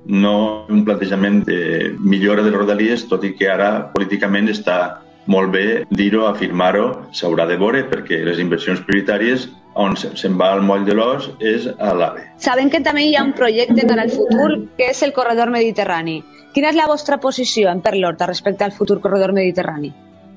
no un plantejament de millora de Rodalies, tot i que ara políticament està molt bé dir-ho, afirmar-ho, s'haurà de veure, perquè les inversions prioritàries on se'n va al moll de l'os és a l'AVE. Sabem que també hi ha un projecte per al futur que és el corredor mediterrani. Quina és la vostra posició en Perlorta respecte al futur corredor mediterrani?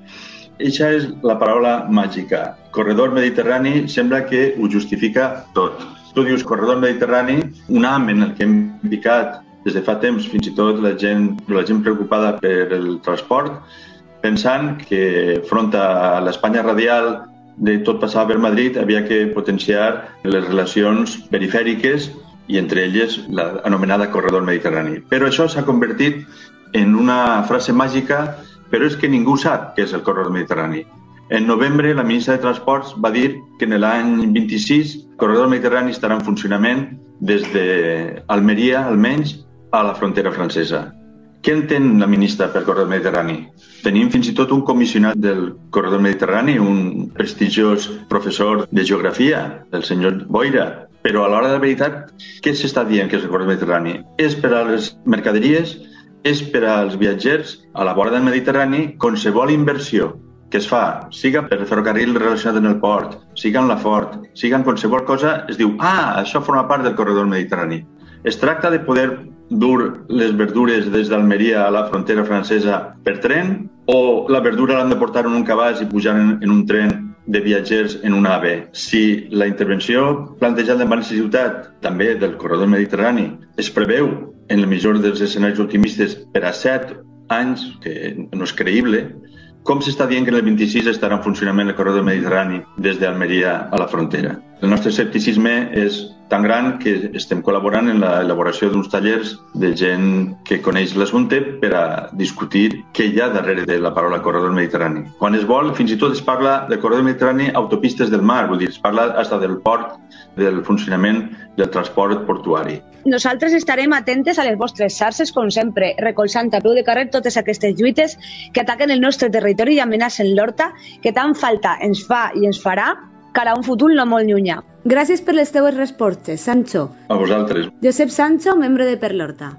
Eixa és la paraula màgica. Corredor mediterrani sembla que ho justifica tot. Tu dius corredor mediterrani, un ham en el que hem picat des de fa temps, fins i tot la gent preocupada per el transport, pensant que front a l'Espanya radial de tot passar per Madrid havia que potenciar les relacions perifèriques i entre elles l'anomenada corredor mediterrani. Però això s'ha convertit en una frase màgica, però és que ningú sap què és el corredor mediterrani. En novembre, la ministra de Transports va dir que en l'any 26 el corredor mediterrani estarà en funcionament des d'Almeria, almenys, a la frontera francesa. Què entén la ministra per corredor mediterrani? Tenim fins i tot un comissionat del corredor mediterrani, un prestigiós professor de geografia, el senyor Boira, però a l'hora de la veritat, què s'està dient que és el corredor mediterrani? És per a les mercaderies, és per als viatgers. A la vora del Mediterrani, qualsevol inversió que es fa, siga per ferrocarril relacionat amb el port, siga en la Ford, siga en qualsevol cosa, es diu, això forma part del corredor mediterrani. Es tracta de poder dur les verdures des d'Almeria a la frontera francesa per tren o la verdura l'han de portar en un cabàs i pujar en un tren de viatgers en un AVE. Si la intervenció plantejada en València Ciutat, també del corredor mediterrani, es preveu en el millor dels escenaris optimistes per a 7 anys, que no és creïble, com s'està dient que en el 26 estarà en funcionament el corredor mediterrani des d'Almeria a la frontera? El nostre escepticisme és tan gran que estem col·laborant en l'elaboració d'uns tallers de gent que coneix l'assumpte per a discutir què hi ha darrere de la paraula corredor mediterrani. Quan es vol, fins i tot es parla del corredor mediterrani autopistes del mar, vull dir, es parla fins del port, del funcionament del transport portuari. Nosaltres estarem atentes a les vostres xarxes, com sempre, recolzant a peu de carrer totes aquestes lluites que ataquen el nostre territori i amenacen l'Horta, que tant falta ens fa i ens farà cara a un futur no molt llunyà. Gràcies per les teves respostes, Sancho. A vosaltres. Josep Sancho, membre de Perlorta.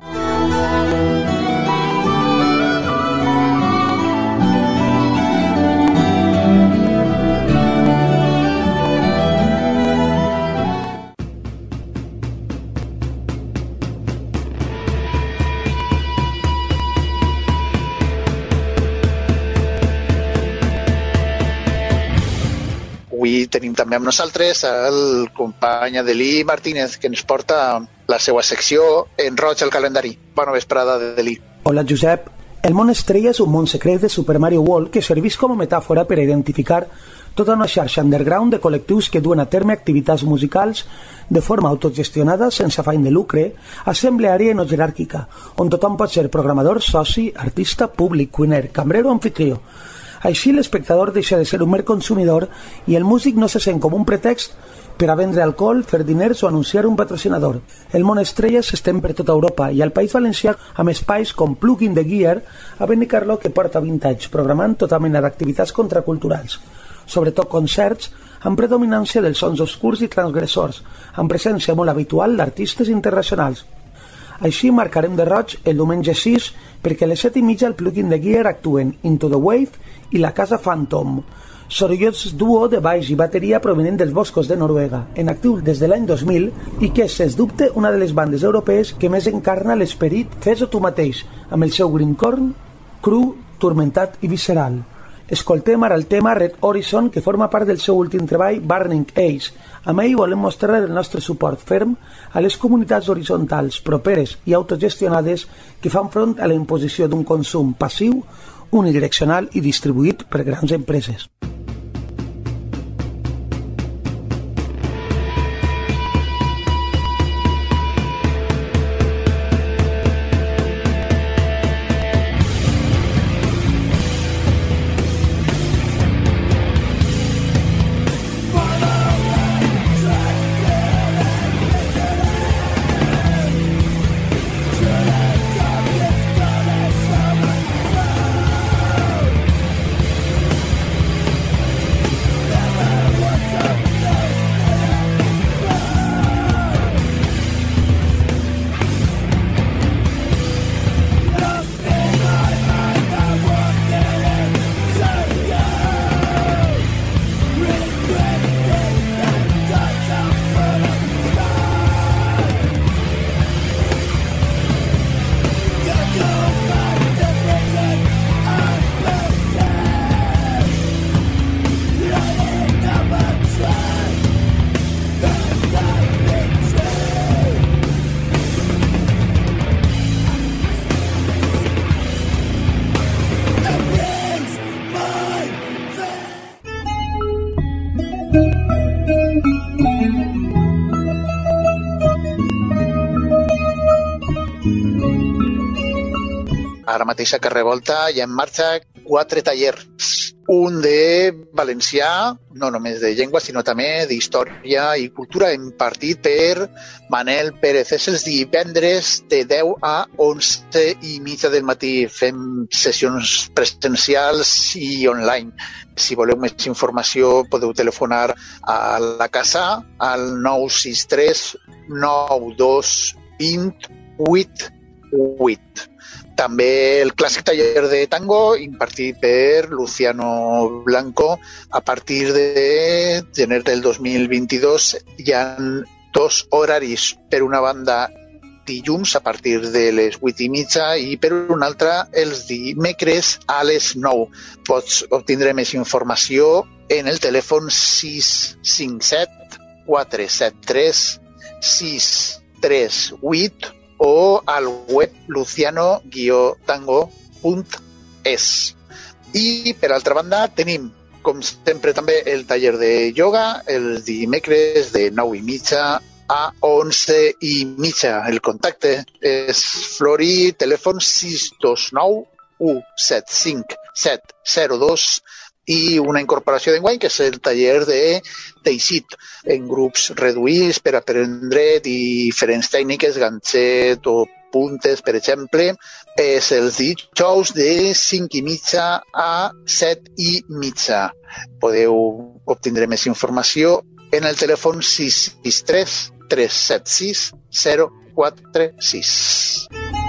Avui tenim també amb nosaltres el company Adelí Martínez, que ens porta la seva secció en roig al calendari. Bona vesprada, Adelí. Hola, Josep. El món estrella és un món secret de Super Mario World que serveix com a metàfora per a identificar tota una xarxa underground de col·lectius que duen a terme activitats musicals de forma autogestionada, sense afany de lucre, assembleària i no jeràrquica, on tothom pot ser programador, soci, artista, públic, cuiner, cambrero o anfitrió. Així l'espectador deixa de ser un mer consumidor i el músic no se sent com un pretext per a vendre alcohol, fer diners o anunciar un patrocinador. El món estrella s'estén per tota Europa i al País Valencià amb espais com Plug in the Gear a Benicarló, que porta 20 anys programant tota mena d'activitats contraculturals, sobretot concerts amb predominància dels sons obscurs i transgressors, amb presència molt habitual d'artistes internacionals. Així marcarem de roig el diumenge 6 perquè a les 7:30 al Plug in the Gear actuen Into the Wave i la Casa Phantom, sorollós duo de baix i bateria provenent dels boscos de Noruega, en actiu des de l'any 2000 i que és, sens dubte, una de les bandes europees que més encarna l'esperit fes-ho tu mateix, amb el seu greencore, cru, turmentat i visceral. Escoltem ara el tema Red Horizon, que forma part del seu últim treball Burning Ace. Amb ell volem mostrar el nostre suport ferm a les comunitats horitzontals, properes i autogestionades que fan front a la imposició d'un consum passiu, unidireccional i distribuït per grans empreses. Ara mateix a Carrer Volta hi ha en marxa 4 tallers. Un de valencià, no només de llengua, sinó també d'història i cultura, impartit per Manel Pérez. És els divendres de 10 a 11:30 del matí. Fem sessions presencials i online. Si voleu més informació podeu telefonar a la casa al 963 92 20 88. També el clàssic taller de tango impartit per Luciano Blanco. A partir de gener del 2022 hi ha 2 horaris. Per una banda, dilluns a partir de les 8:30 i per una altra els dimecres a les 9. Pots obtindre més informació en el telèfon 657 473 638 o al web luciano-tango.es. I per altra banda tenim, com sempre, també el taller de ioga els dimecres de 9:30 a 11:30. El contacte és Flori, telèfon 629 175 702 i una incorporació d'enguany que és el taller de teixit en grups reduïts per aprendre diferents tècniques, ganxet o puntes, per exemple. És els dijous de 5:30 a 7:30. Podeu obtindre més informació en el telèfon 663 376 046.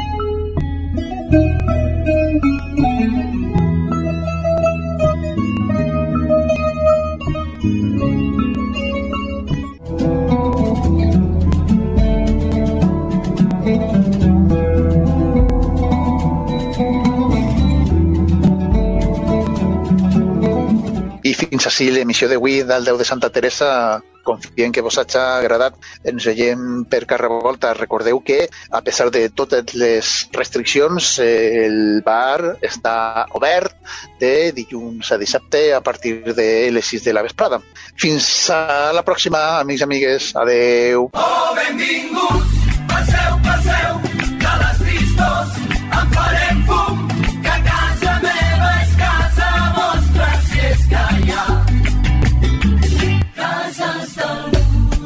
I fins així l'emissió d'avui del Déu de Santa Teresa. Confiem que vos hagi agradat. Ens veiem per Carrer Volta. Recordeu que, a pesar de totes les restriccions, el bar està obert de dilluns a dissabte a partir de les 6 de la vesprada. Fins a la pròxima, amics i amigues. Adeu. Oh, benvinguts, passeu, passeu, de les tristos en farem fum, que casa meva és casa vostra, si és que hi ha cases d'algú.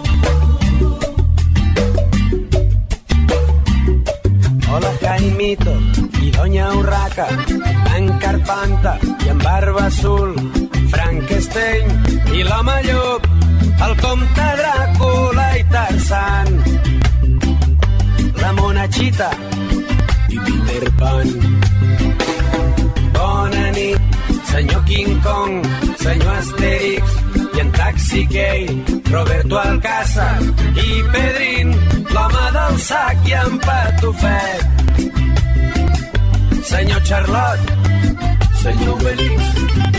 Hola Jaimito i Doña Urraca, en Carpanta i en Barba Azul, Frankenstein i l'home llop, el comte Dràcula i Tarzan, la monachita i Peter Pan. Bona nit, senyor King Kong, senyor Asterix i en Taxi Gay, Roberto Alcázar i Pedrín, l'home del sac i en Patufet. Senyor Charlotte senyor Bélix.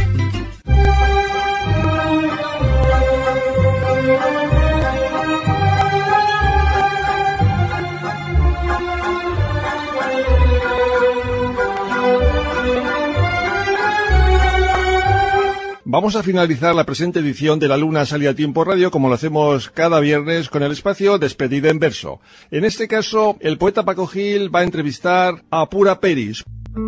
Vamos a finalizar la presente edición de La Luna Sale a Tiempo Radio, como lo hacemos cada viernes, con el espacio Despedida en Verso. En este caso, el poeta Paco Gil va a entrevistar a Pura Peris.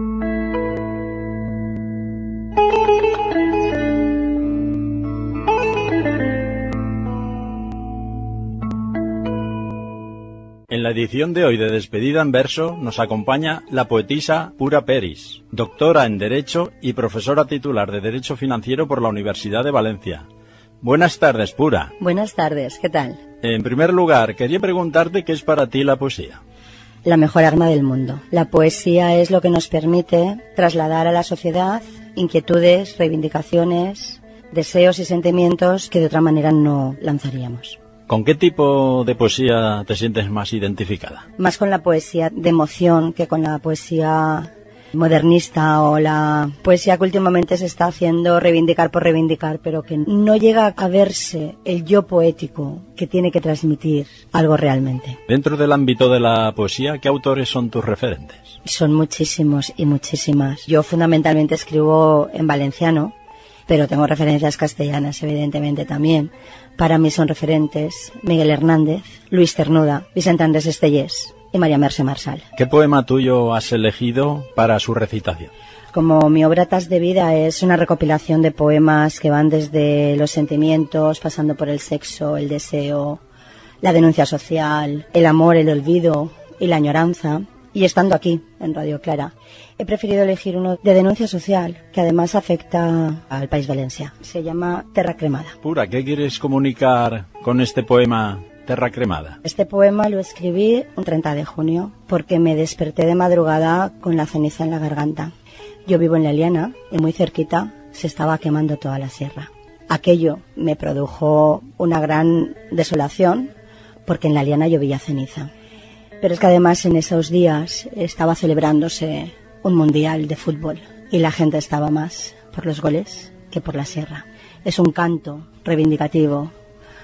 En la edición de hoy de Despedida en Verso nos acompaña la poetisa Pura Peris, doctora en Derecho y profesora titular de Derecho Financiero por la Universidad de Valencia. Buenas tardes, Pura. Buenas tardes, ¿qué tal? En primer lugar, quería preguntarte qué es para ti la poesía. La mejor arma del mundo. La poesía es lo que nos permite trasladar a la sociedad inquietudes, reivindicaciones, deseos y sentimientos que de otra manera no lanzaríamos. ¿Con qué tipo de poesía te sientes más identificada? Más con la poesía de emoción que con la poesía modernista o la poesía que últimamente se está haciendo reivindicar por reivindicar, pero que no llega a verse el yo poético que tiene que transmitir algo realmente. Dentro del ámbito de la poesía, ¿qué autores son tus referentes? Son muchísimos y muchísimas. Yo fundamentalmente escribo en valenciano, pero tengo referencias castellanas, evidentemente, también. Para mí son referentes Miguel Hernández, Luis Cernuda, Vicente Andrés Estellés y María Mercè Marçal. ¿Qué poema tuyo has elegido para su recitación? Como mi obra Tas de Vida es una recopilación de poemas que van desde los sentimientos, pasando por el sexo, el deseo, la denuncia social, el amor, el olvido y la añoranza. Y estando aquí, en Radio Clara, he preferido elegir uno de denuncia social, que además afecta al País Valencia. Se llama Terra Cremada. Pura, ¿qué quieres comunicar con este poema Terra Cremada? Este poema lo escribí un 30 de junio, porque me desperté de madrugada con la ceniza en la garganta. Yo vivo en La Eliana, y muy cerquita se estaba quemando toda la sierra. Aquello me produjo una gran desolación, porque en La Eliana llovía ceniza. Pero es que además en esos días estaba celebrándose un mundial de fútbol y la gente estaba más por los goles que por la sierra. Es un canto reivindicativo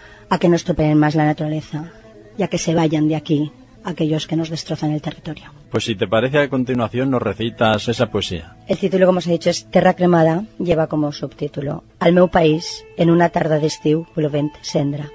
a que no estropeen más la naturaleza y a que se vayan de aquí aquellos que nos destrozan el territorio. Pues si te parece, a continuación nos recitas esa poesía. El título, como os he dicho, es Terra Cremada, lleva como subtítulo Al meu país, en una tarda d'estiu, plovent cendra.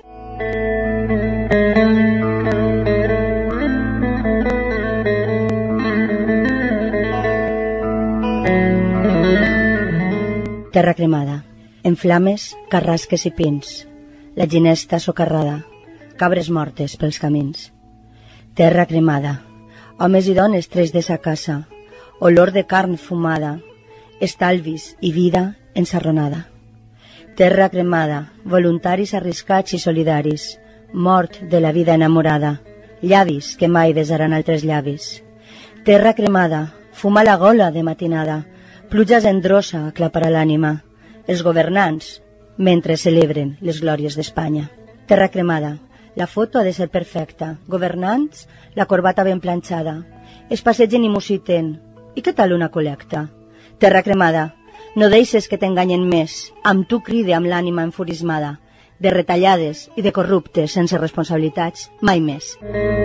Terra cremada, en flames, carrasques i pins, la ginesta socarrada, cabres mortes pels camins. Terra cremada, homes i dones tres de sa casa, olor de carn fumada, estalvis i vida ensarronada. Terra cremada, voluntaris arriscats i solidaris, mort de la vida enamorada, llavis que mai besaran altres llavis. Terra cremada, fuma la gola de matinada, pluja cendrosa aclaparà l'ànima, els governants, mentre celebren les glòries d'Espanya. Terra cremada, la foto ha de ser perfecta, governants, la corbata ben planxada, es passegen i musiten, i què tal una col·lecta? Terra cremada, no deixes que t'enganyen més, amb tu cride amb l'ànima enfurismada, de retallades i de corruptes sense responsabilitats, mai més.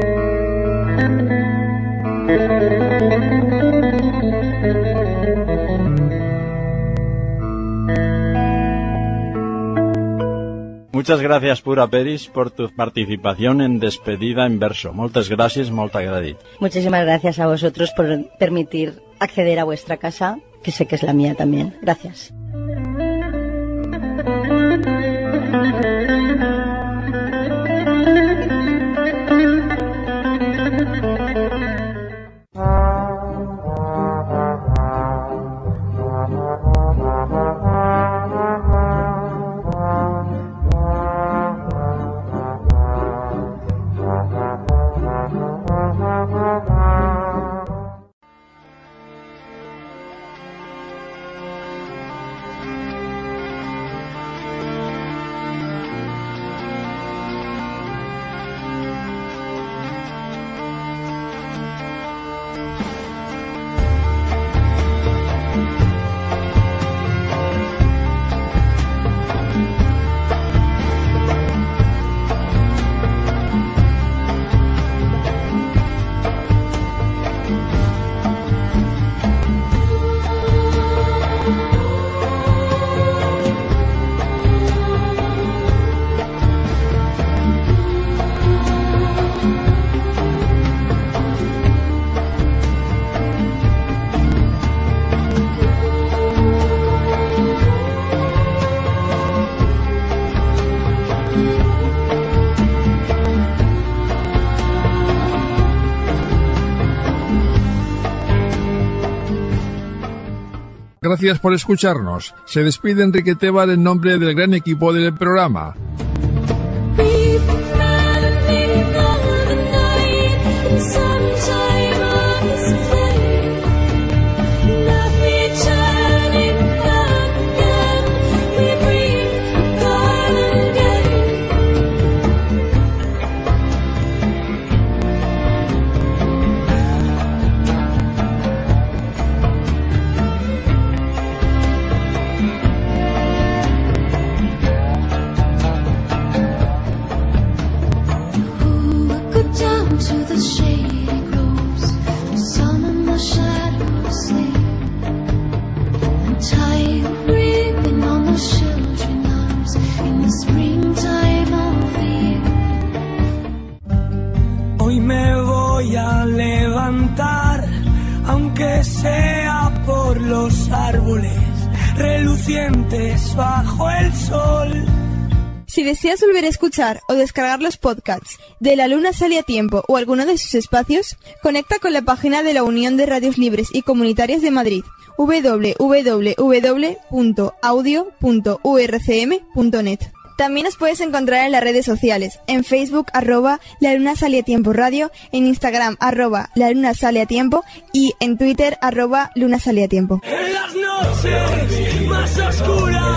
Muchas gracias, Pura Peris, por tu participación en Despedida en Verso. Muchas gracias, molta agradit. Muchísimas gracias a vosotros por permitir acceder a vuestra casa, que sé que es la mía también. Gracias. Gracias por escucharnos. Se despide Enrique Tebar en nombre del gran equipo del programa. Hoy me voy a levantar, aunque sea por los árboles relucientes bajo el sol. Si deseas volver a escuchar o descargar los podcasts de La Luna Sale a Tiempo o alguno de sus espacios, conecta con la página de la Unión de Radios Libres y Comunitarias de Madrid, www.audio.urcm.net. También nos puedes encontrar en las redes sociales, en Facebook @La Luna Sale a Tiempo Radio, en Instagram @La Luna Sale a Tiempo y en Twitter @Luna Sale a Tiempo. En las noches más oscuras